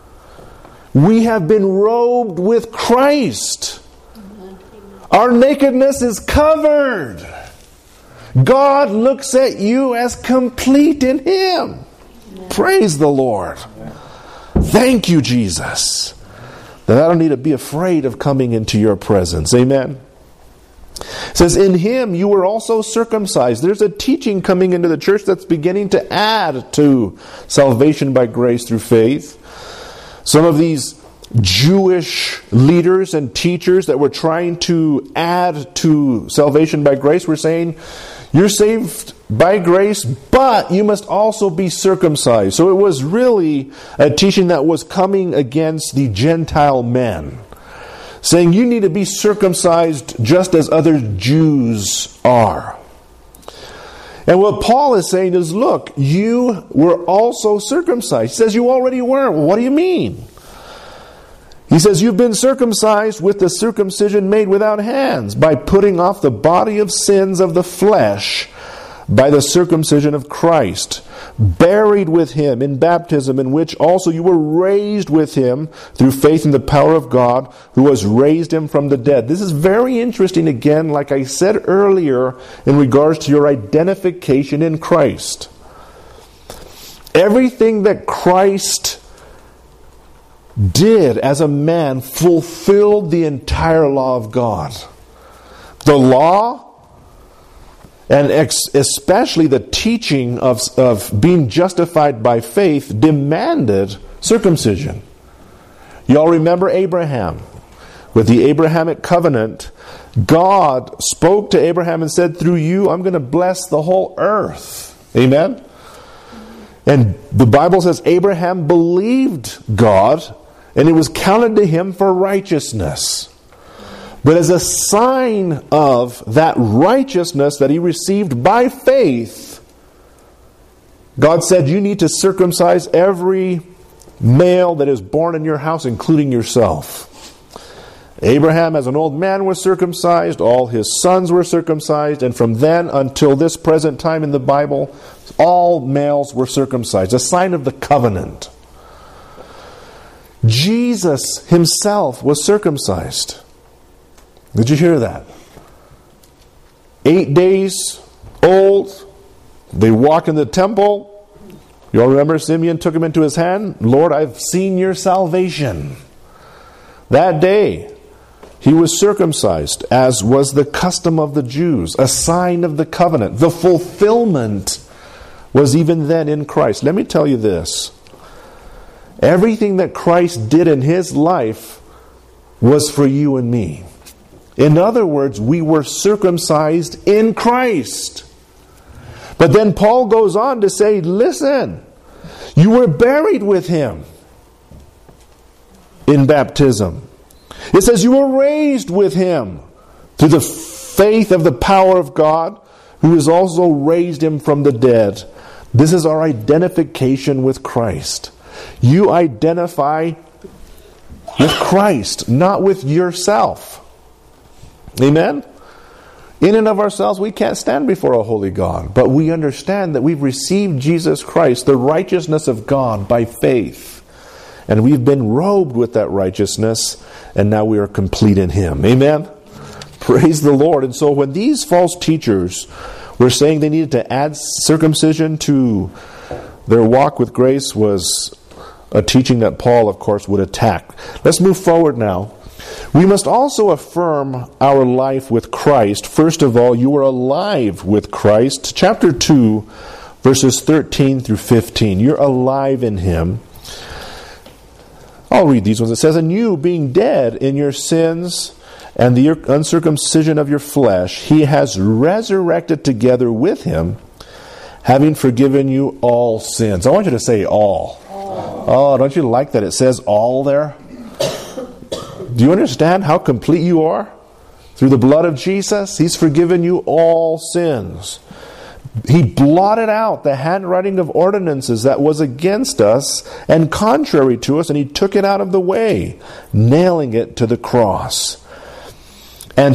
We have been robed with Christ. Our nakedness is covered. God looks at you as complete in Him. Praise the Lord. Thank you, Jesus. That I don't need to be afraid of coming into your presence. Amen. It says, in Him you were also circumcised. There's a teaching coming into the church that's beginning to add to salvation by grace through faith. Some of these Jewish leaders and teachers that were trying to add to salvation by grace were saying, you're saved by grace, but you must also be circumcised. So it was really a teaching that was coming against the Gentile men, saying you need to be circumcised just as other Jews are. And what Paul is saying is, look, you were also circumcised. He says you already were. Well, what do you mean? He says you've been circumcised with the circumcision made without hands, by putting off the body of sins of the flesh by the circumcision of Christ, buried with Him in baptism, in which also you were raised with Him through faith in the power of God, who has raised Him from the dead. This is very interesting, again, like I said earlier, in regards to your identification in Christ. Everything that Christ did as a man fulfilled the entire law of God. The law, and especially the teaching of being justified by faith, demanded circumcision. You all remember Abraham. With the Abrahamic covenant, God spoke to Abraham and said, through you I'm going to bless the whole earth. Amen? And the Bible says Abraham believed God, and it was counted to him for righteousness. But as a sign of that righteousness that he received by faith, God said, you need to circumcise every male that is born in your house, including yourself. Abraham, as an old man, was circumcised. All his sons were circumcised. And from then until this present time in the Bible, all males were circumcised. A sign of the covenant. Jesus Himself was circumcised. Did you hear that? 8 days old. They walk in the temple. You all remember Simeon took him into his hand. Lord, I've seen your salvation. That day, he was circumcised, as was the custom of the Jews, a sign of the covenant. The fulfillment was even then in Christ. Let me tell you this. Everything that Christ did in His life was for you and me. In other words, we were circumcised in Christ. But then Paul goes on to say, listen, you were buried with Him in baptism. It says you were raised with Him through the faith of the power of God, who has also raised Him from the dead. This is our identification with Christ. You identify With Christ, not with yourself. Amen? In and of ourselves, we can't stand before a holy God. But we understand that we've received Jesus Christ, the righteousness of God, by faith. And we've been robed with that righteousness, and now we are complete in Him. Amen? Praise the Lord. And so when these false teachers were saying they needed to add circumcision to their walk with grace, was a teaching that Paul, of course, would attack. Let's move forward now. We must also affirm our life with Christ. First of all, you are alive with Christ. Chapter 2, verses 13 through 15. You're alive in Him. I'll read these ones. It says, "And you, being dead in your sins and the uncircumcision of your flesh, He has resurrected together with Him, having forgiven you all sins." I want you to say all. Oh, don't you like that it says all there? Do you understand how complete you are? Through the blood of Jesus, He's forgiven you all sins. He blotted out the handwriting of ordinances that was against us and contrary to us, and He took it out of the way, nailing it to the cross. And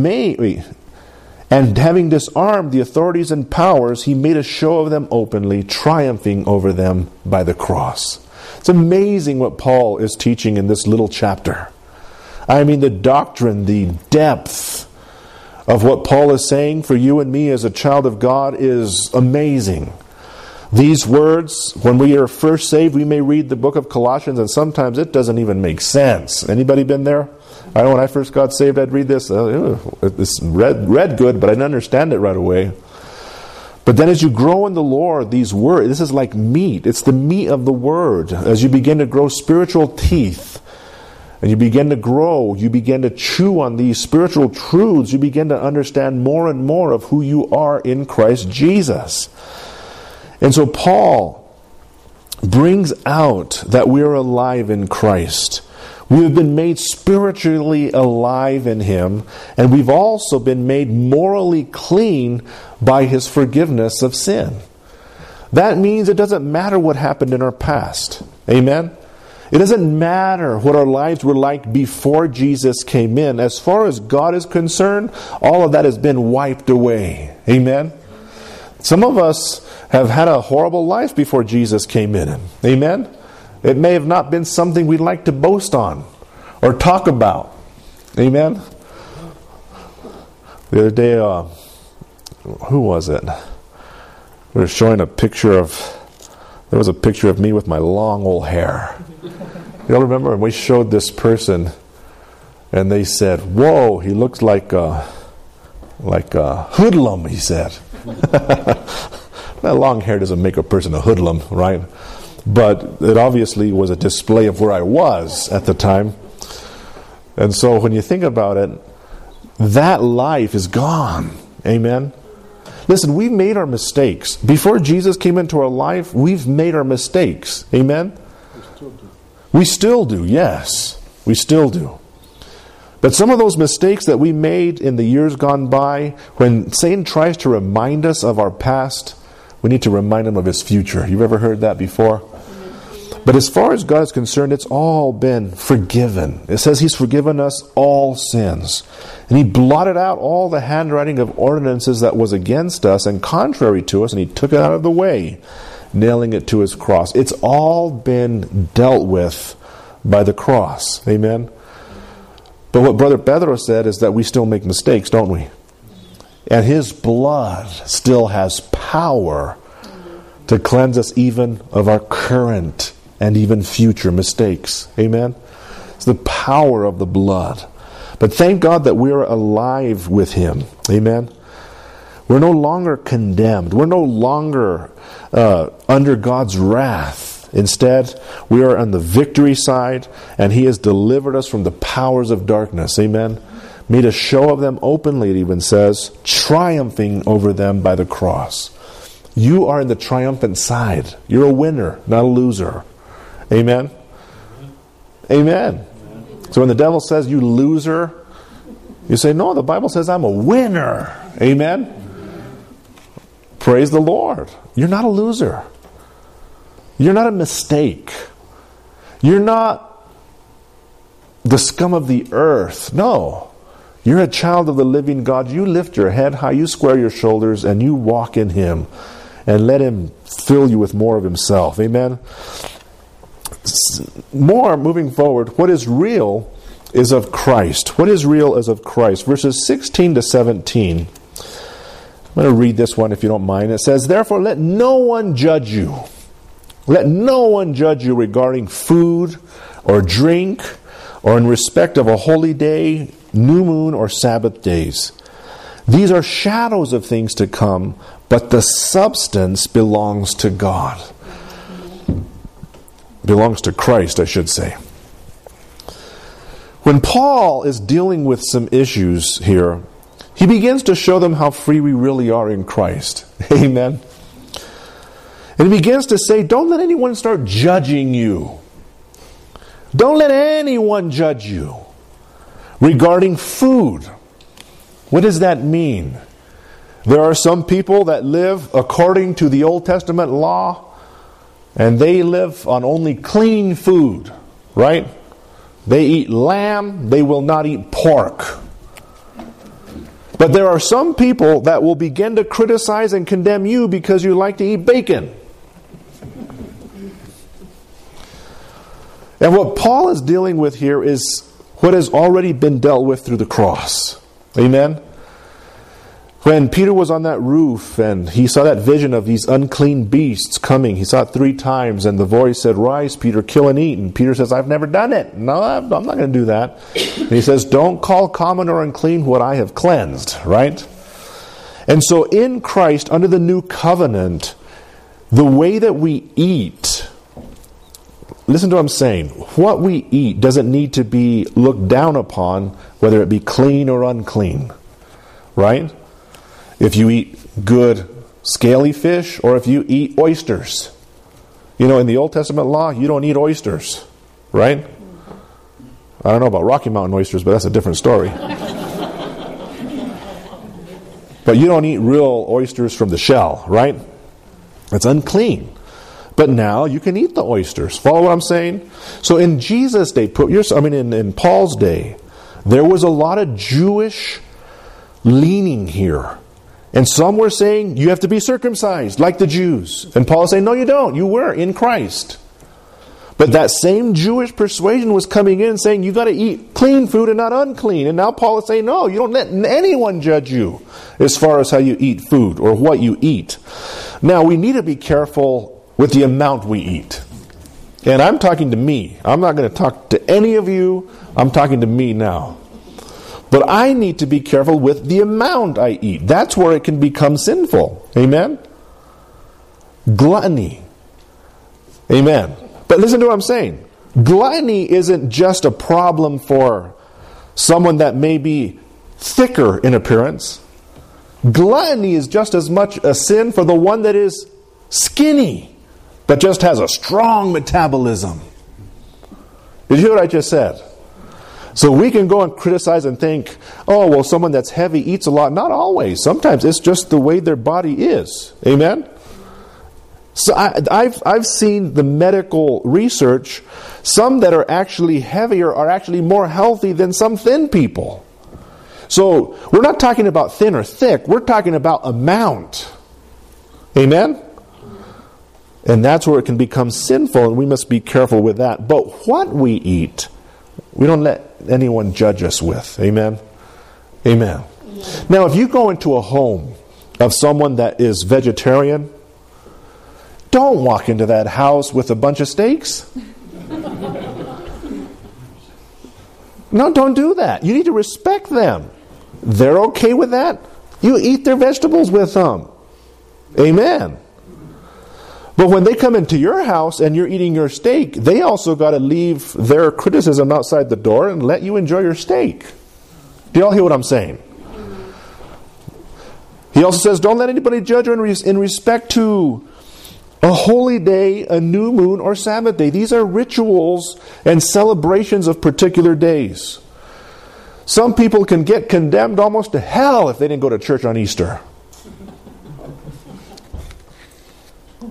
having disarmed the authorities and powers, He made a show of them openly, triumphing over them by the cross. It's amazing what Paul is teaching in this little chapter. I mean, the doctrine, the depth of what Paul is saying for you and me as a child of God is amazing. These words, when we are first saved, we may read the book of Colossians, and sometimes it doesn't even make sense. Anybody been there? I know when I first got saved, I'd read this. It's read good, but I didn't understand it right away. But then as you grow in the Lord, these words, this is like meat. It's the meat of the Word. As you begin to grow spiritual teeth, and you begin to grow, you begin to chew on these spiritual truths, you begin to understand more and more of who you are in Christ Jesus. And so Paul brings out that we are alive in Christ. We have been made spiritually alive in Him, and we've also been made morally clean by His forgiveness of sin. That means it doesn't matter what happened in our past. Amen? It doesn't matter what our lives were like before Jesus came in. As far as God is concerned, all of that has been wiped away. Amen? Some of us have had a horrible life before Jesus came in. Amen? It may have not been something we'd like to boast on or talk about. Amen? The other day, who was it? We were showing a picture there was a picture of me with my long old hair. You all remember? And we showed this person, and they said, "Whoa, he looks like a hoodlum," he said. That long hair doesn't make a person a hoodlum, right? But it obviously was a display of where I was at the time. And so when you think about it, that life is gone. Amen? Listen, we made our mistakes. Before Jesus came into our life, we've made our mistakes. Amen? We still do, yes. We still do. But some of those mistakes that we made in the years gone by, when Satan tries to remind us of our past, we need to remind him of his future. You've ever heard that before? But as far as God is concerned, it's all been forgiven. It says He's forgiven us all sins. And He blotted out all the handwriting of ordinances that was against us and contrary to us, and He took it out of the way, nailing it to His cross. It's all been dealt with by the cross. Amen? But what Brother Pedro said is that we still make mistakes, don't we? And His blood still has power to cleanse us even of our current and even future mistakes. Amen? It's the power of the blood. But thank God that we're alive with Him. Amen? We're no longer condemned. We're no longer under God's wrath. Instead, we are on the victory side, and He has delivered us from the powers of darkness. Amen? Made a show of them openly, it even says, triumphing over them by the cross. You are in the triumphant side. You're a winner, not a loser. Amen? Amen. So when the devil says, "You loser," you say, "No, the Bible says I'm a winner." Amen? Praise the Lord. You're not a loser. You're not a mistake. You're not the scum of the earth. No. You're a child of the living God. You lift your head high, you square your shoulders, and you walk in Him. And let Him fill you with more of Himself. Amen? More, moving forward, what is real is of Christ. What is real is of Christ. Verses 16 to 17. I'm going to read this one if you don't mind. It says, "Therefore let no one judge you. Let no one judge you regarding food or drink or in respect of a holy day, new moon, or Sabbath days. These are shadows of things to come, but the substance belongs to God." Belongs to Christ, I should say. When Paul is dealing with some issues here, he begins to show them how free we really are in Christ. Amen. And he begins to say, don't let anyone start judging you. Don't let anyone judge you regarding food. What does that mean? There are some people that live according to the Old Testament law, and they live on only clean food, right? They eat lamb, they will not eat pork. But there are some people that will begin to criticize and condemn you because you like to eat bacon. And what Paul is dealing with here is what has already been dealt with through the cross. Amen? When Peter was on that roof and he saw that vision of these unclean beasts coming, he saw it 3 times, and the voice said, "Rise, Peter, kill and eat." And Peter says, "I've never done it. No, I'm not going to do that." And he says, "Don't call common or unclean what I have cleansed," right? And so in Christ, under the new covenant, the way that we eat, listen to what I'm saying, what we eat doesn't need to be looked down upon, whether it be clean or unclean, right? If you eat good scaly fish, or if you eat oysters. You know, in the Old Testament law, you don't eat oysters, right? I don't know about Rocky Mountain oysters, but that's a different story. But you don't eat real oysters from the shell, right? It's unclean. But now you can eat the oysters. Follow what I'm saying? So in Jesus' day, in Paul's day, there was a lot of Jewish leaning here. And some were saying, you have to be circumcised like the Jews. And Paul is saying, no, you don't. You were in Christ. But that same Jewish persuasion was coming in saying, you got to eat clean food and not unclean. And now Paul is saying, no, you don't let anyone judge you as far as how you eat food or what you eat. Now, we need to be careful with the amount we eat. And I'm talking to me. I'm not going to talk to any of you. I'm talking to me now. But I need to be careful with the amount I eat. That's where it can become sinful. Amen? Gluttony. Amen. But listen to what I'm saying. Gluttony isn't just a problem for someone that may be thicker in appearance. Gluttony is just as much a sin for the one that is skinny, but just has a strong metabolism. Did you hear what I just said? So we can go and criticize and think, oh, well, someone that's heavy eats a lot. Not always. Sometimes it's just the way their body is. Amen? So I've seen the medical research. Some that are actually heavier are actually more healthy than some thin people. So we're not talking about thin or thick. We're talking about amount. Amen? And that's where it can become sinful, and we must be careful with that. But what we eat, we don't let anyone judge us with. Amen? Amen. Now, if you go into a home of someone that is vegetarian, don't walk into that house with a bunch of steaks. No, don't do that. You need to respect them. They're okay with that. You eat their vegetables with them. Amen. But when they come into your house and you're eating your steak, they also got to leave their criticism outside the door and let you enjoy your steak. Do you all hear what I'm saying? He also says, don't let anybody judge you in respect to a holy day, a new moon, or Sabbath day. These are rituals and celebrations of particular days. Some people can get condemned almost to hell if they didn't go to church on Easter.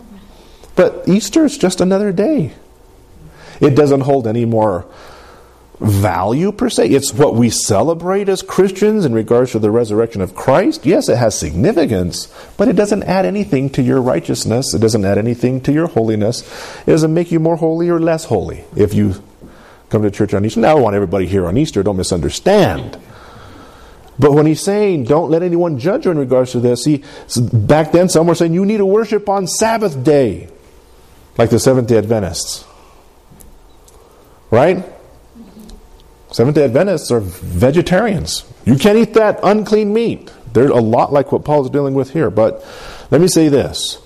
But Easter is just another day. It doesn't hold any more value per se. It's what we celebrate as Christians in regards to the resurrection of Christ. Yes, it has significance, but it doesn't add anything to your righteousness. It doesn't add anything to your holiness. It doesn't make you more holy or less holy if you come to church on Easter. Now, I want everybody here on Easter, don't misunderstand. But when he's saying, don't let anyone judge you in regards to this, back then some were saying, you need to worship on Sabbath day, like the Seventh-day Adventists. Right? Seventh-day Adventists are vegetarians. You can't eat that unclean meat. They're a lot like what Paul's dealing with here. But let me say this.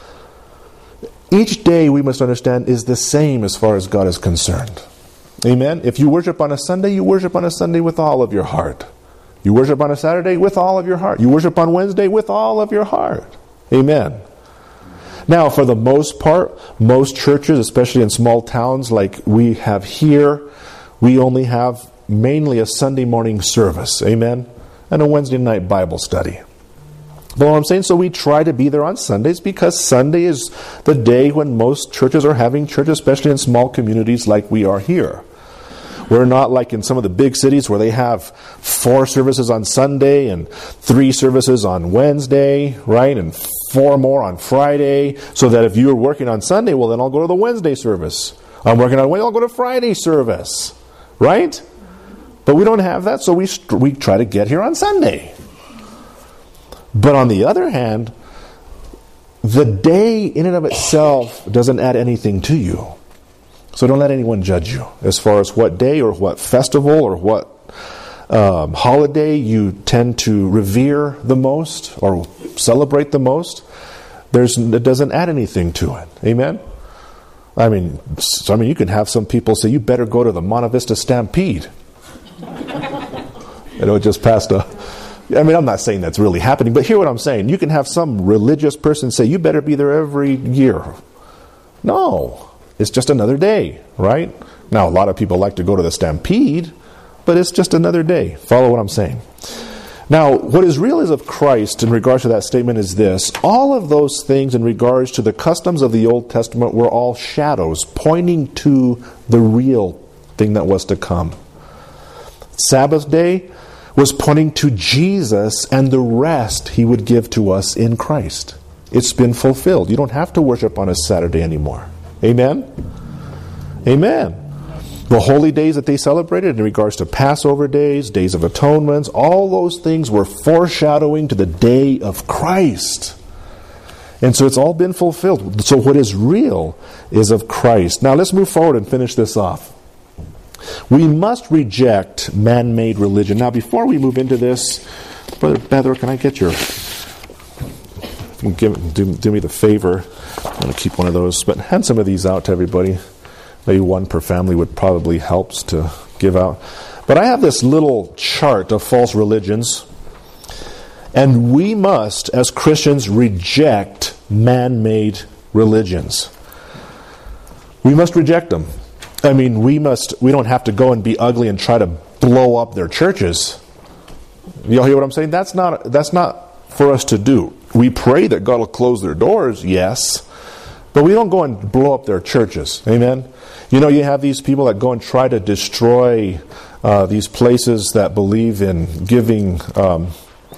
Each day, we must understand, is the same as far as God is concerned. Amen? If you worship on a Sunday, you worship on a Sunday with all of your heart. You worship on a Saturday with all of your heart. You worship on Wednesday with all of your heart. Amen. Now, for the most part, most churches, especially in small towns like we have here, we only have mainly a Sunday morning service. Amen. And a Wednesday night Bible study. But what I'm saying, so we try to be there on Sundays because Sunday is the day when most churches are having church, especially in small communities like we are here. We're not like in some of the big cities where they have 4 services on Sunday and 3 services on Wednesday, right? And 4 more on Friday. So that if you're working on Sunday, well, then I'll go to the Wednesday service. I'm working on Wednesday, I'll go to Friday service. Right? But we don't have that, so we try to get here on Sunday. But on the other hand, the day in and of itself doesn't add anything to you. So don't let anyone judge you as far as what day or what festival or what holiday you tend to revere the most or celebrate the most. It doesn't add anything to it. Amen? I mean, you can have some people say, you better go to the Monte Vista Stampede. It just passed I'm not saying that's really happening, but hear what I'm saying. You can have some religious person say, you better be there every year. No. It's just another day, right? Now, a lot of people like to go to the Stampede, but it's just another day. Follow what I'm saying. Now, what is real is of Christ in regards to that statement is this. All of those things in regards to the customs of the Old Testament were all shadows, pointing to the real thing that was to come. Sabbath day was pointing to Jesus and the rest he would give to us in Christ. It's been fulfilled. You don't have to worship on a Saturday anymore. Amen? Amen. The holy days that they celebrated in regards to Passover days, Days of Atonements, all those things were foreshadowing to the day of Christ. And so it's all been fulfilled. So what is real is of Christ. Now let's move forward and finish this off. We must reject man-made religion. Now before we move into this, Brother Bethel, can I get your... Do me the favor. I'm going to keep one of those, but hand some of these out to everybody. Maybe one per family would probably help to give out. But I have this little chart of false religions, and we must, as Christians, reject man-made religions. We must reject them. I mean, we don't have to go and be ugly and try to blow up their churches. Y'all hear what I'm saying? That's not for us to do. We pray that God will close their doors, yes, but we don't go and blow up their churches. Amen? You know, you have these people that go and try to destroy these places that believe in giving, what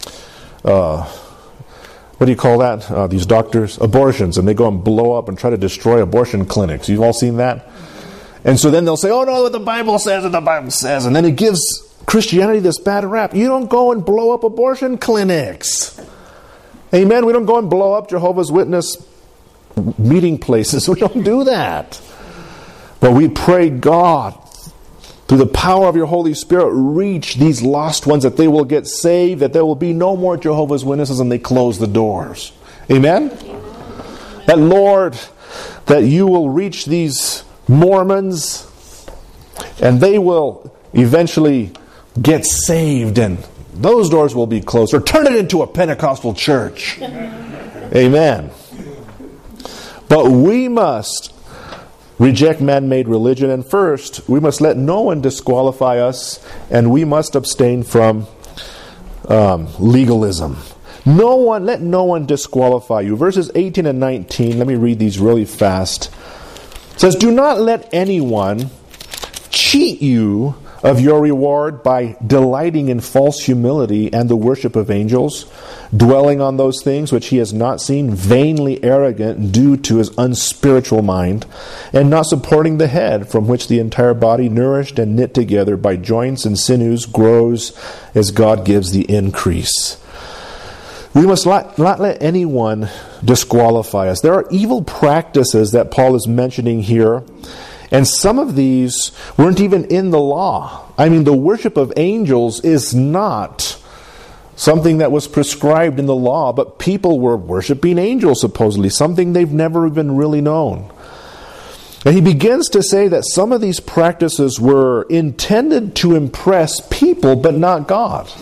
do you call that? These doctors, abortions, and they go and blow up and try to destroy abortion clinics. You've all seen that? And so then they'll say, oh no, what the Bible says, what the Bible says. And then it gives Christianity this bad rap. You don't go and blow up abortion clinics. Amen? We don't go and blow up Jehovah's Witness meeting places. We don't do that. But we pray, God, through the power of your Holy Spirit, reach these lost ones, that they will get saved, that there will be no more Jehovah's Witnesses, and they close the doors. Amen? That, Lord, that you will reach these Mormons, and they will eventually get saved, and those doors will be closed. Or turn it into a Pentecostal church. Amen. But we must reject man-made religion, and first, we must let no one disqualify us, and we must abstain from legalism. Let no one disqualify you. Verses 18 and 19, let me read these really fast. It says, do not let anyone cheat you of your reward by delighting in false humility and the worship of angels, dwelling on those things which he has not seen, vainly arrogant due to his unspiritual mind, and not supporting the head, from which the entire body, nourished and knit together by joints and sinews, grows as God gives the increase. We must not let anyone disqualify us. There are evil practices that Paul is mentioning here, and some of these weren't even in the law. I mean, the worship of angels is not something that was prescribed in the law, but people were worshiping angels, supposedly, something they've never even really known. And he begins to say that some of these practices were intended to impress people, but not God.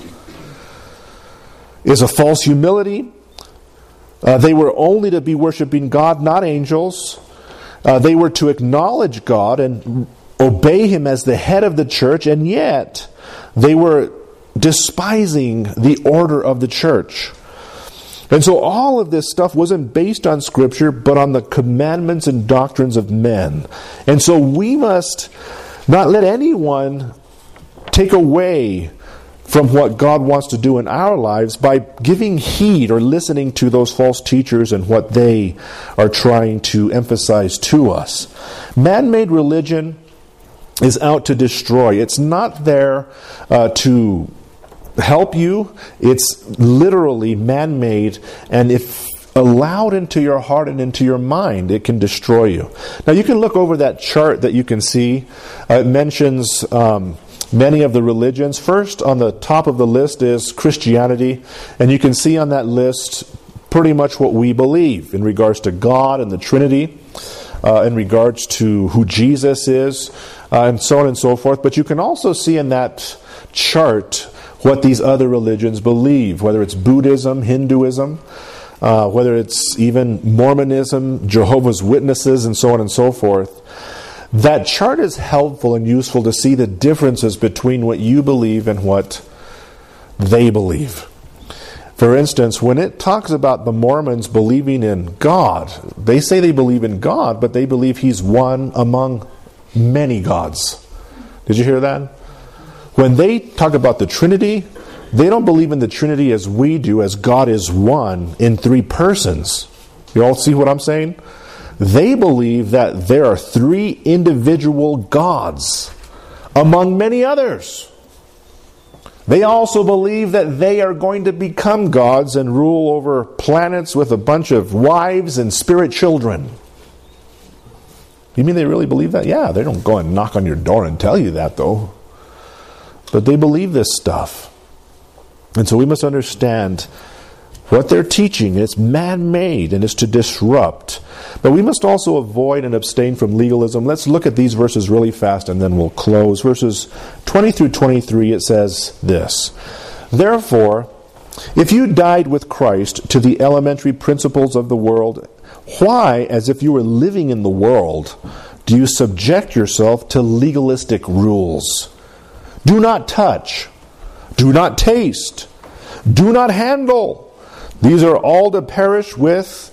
Is a false humility. They were only to be worshiping God, not angels. They were to acknowledge God and obey Him as the head of the church, and yet they were despising the order of the church. And so all of this stuff wasn't based on Scripture, but on the commandments and doctrines of men. And so we must not let anyone take away from what God wants to do in our lives by giving heed or listening to those false teachers and what they are trying to emphasize to us. Man-made religion is out to destroy. It's not there to help you. It's literally man-made, and if allowed into your heart and into your mind, it can destroy you. Now you can look over that chart that you can see. It mentions many of the religions. First on the top of the list is Christianity, and you can see on that list pretty much what we believe in regards to God and the Trinity, in regards to who Jesus is, and so on and so forth. But you can also see in that chart what these other religions believe, whether it's Buddhism, Hinduism, whether it's even Mormonism, Jehovah's Witnesses, and so on and so forth. That chart is helpful and useful to see the differences between what you believe and what they believe. For instance, when it talks about the Mormons believing in God, they say they believe in God, but they believe He's one among many gods. Did you hear that? When they talk about the Trinity, they don't believe in the Trinity as we do, as God is one in three persons. You all see what I'm saying? They believe that there are three individual gods among many others. They also believe that they are going to become gods and rule over planets with a bunch of wives and spirit children. You mean they really believe that? Yeah, they don't go and knock on your door and tell you that, though. But they believe this stuff. And so we must understand what they're teaching. It's man-made and it's to disrupt. But we must also avoid and abstain from legalism. Let's look at these verses really fast and then we'll close. Verses 20 through 23, it says this: Therefore, if you died with Christ to the elementary principles of the world, why, as if you were living in the world, do you subject yourself to legalistic rules? Do not touch. Do not taste. Do not handle. These are all to perish with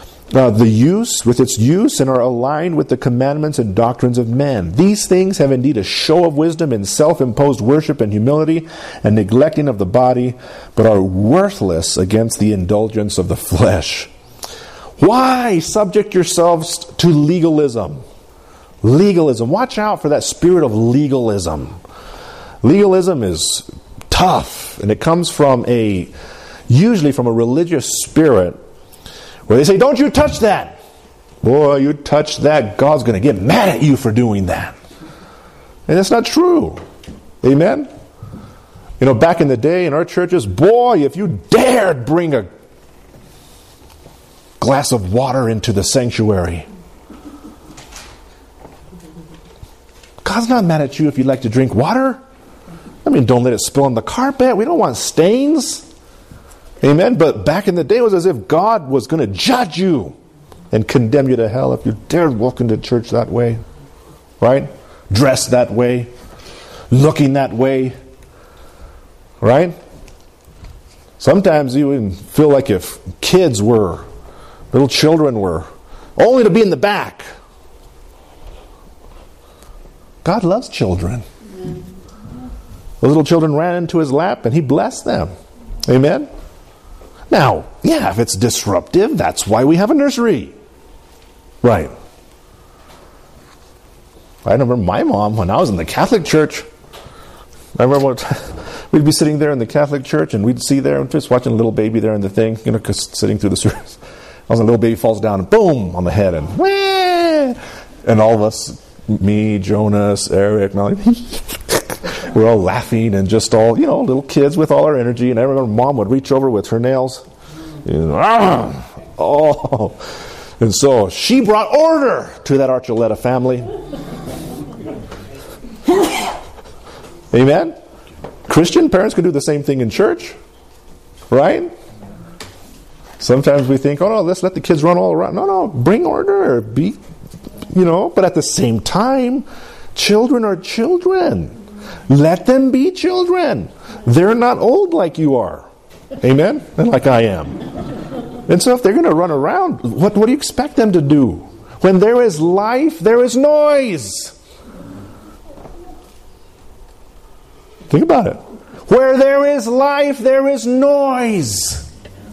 its use, and are aligned with the commandments and doctrines of men. These things have indeed a show of wisdom in self-imposed worship and humility and neglecting of the body, but are worthless against the indulgence of the flesh. Why subject yourselves to legalism? Legalism. Watch out for that spirit of legalism. Legalism is tough, and it comes from usually from a religious spirit where they say, don't you touch that. Boy, you touch that, God's going to get mad at you for doing that. And that's not true. Amen? You know, back in the day in our churches, boy, if you dared bring a glass of water into the sanctuary, God's not mad at you if you'd like to drink water. I mean, don't let it spill on the carpet. We don't want stains. Amen? But back in the day, it was as if God was going to judge you and condemn you to hell if you dared walk into church that way. Right? Dressed that way. Looking that way. Right? Sometimes you even feel like if little children were, only to be in the back. God loves children. The little children ran into his lap and he blessed them. Amen? Now, yeah, if it's disruptive, that's why we have a nursery. Right. I remember my mom, when I was in the Catholic Church, I remember we'd be sitting there in the Catholic Church and we'd see there, just watching a little baby there in the thing, because sitting through the service. All of a sudden, a little baby falls down and boom, on the head, and wah! And all of us, me, Jonas, Eric, Melanie, we're all laughing and just all, little kids with all our energy. And I remember Mom would reach over with her nails. And so she brought order to that Archuleta family. Amen? Christian parents could do the same thing in church. Right? Sometimes we think, oh no, let's let the kids run all around. No, bring order. Or be, but at the same time, children are children. Let them be children. They're not old like you are. Amen? And like I am. And so if they're going to run around, what do you expect them to do? When there is life, there is noise. Think about it. Where there is life, there is noise.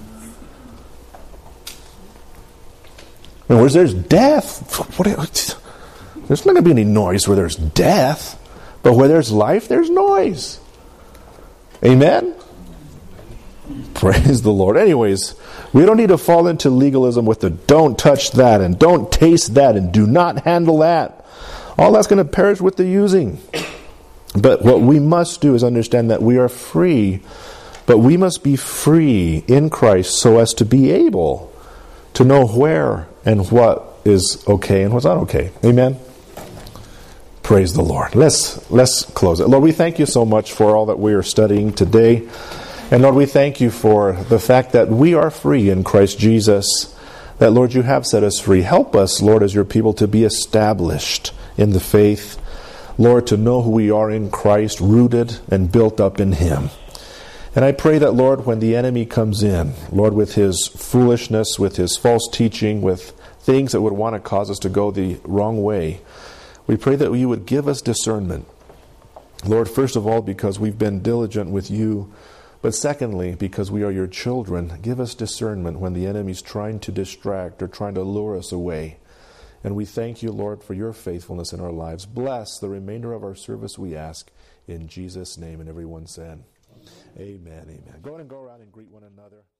And where there's death, there's not going to be any noise where there's death. But where there's life, there's noise. Amen? Praise the Lord. Anyways, we don't need to fall into legalism with the don't touch that and don't taste that and do not handle that. All that's going to perish with the using. But what we must do is understand that we are free, but we must be free in Christ so as to be able to know where and what is okay and what's not okay. Amen? Praise the Lord. Let's close it. Lord, we thank you so much for all that we are studying today. And Lord, we thank you for the fact that we are free in Christ Jesus. That, Lord, you have set us free. Help us, Lord, as your people to be established in the faith. Lord, to know who we are in Christ, rooted and built up in him. And I pray that, Lord, when the enemy comes in, Lord, with his foolishness, with his false teaching, with things that would want to cause us to go the wrong way, we pray that you would give us discernment. Lord, first of all, because we've been diligent with you, but secondly, because we are your children, give us discernment when the enemy's trying to distract or trying to lure us away. And we thank you, Lord, for your faithfulness in our lives. Bless the remainder of our service, we ask, in Jesus' name. And everyone said, amen, amen. Go ahead and go around and greet one another.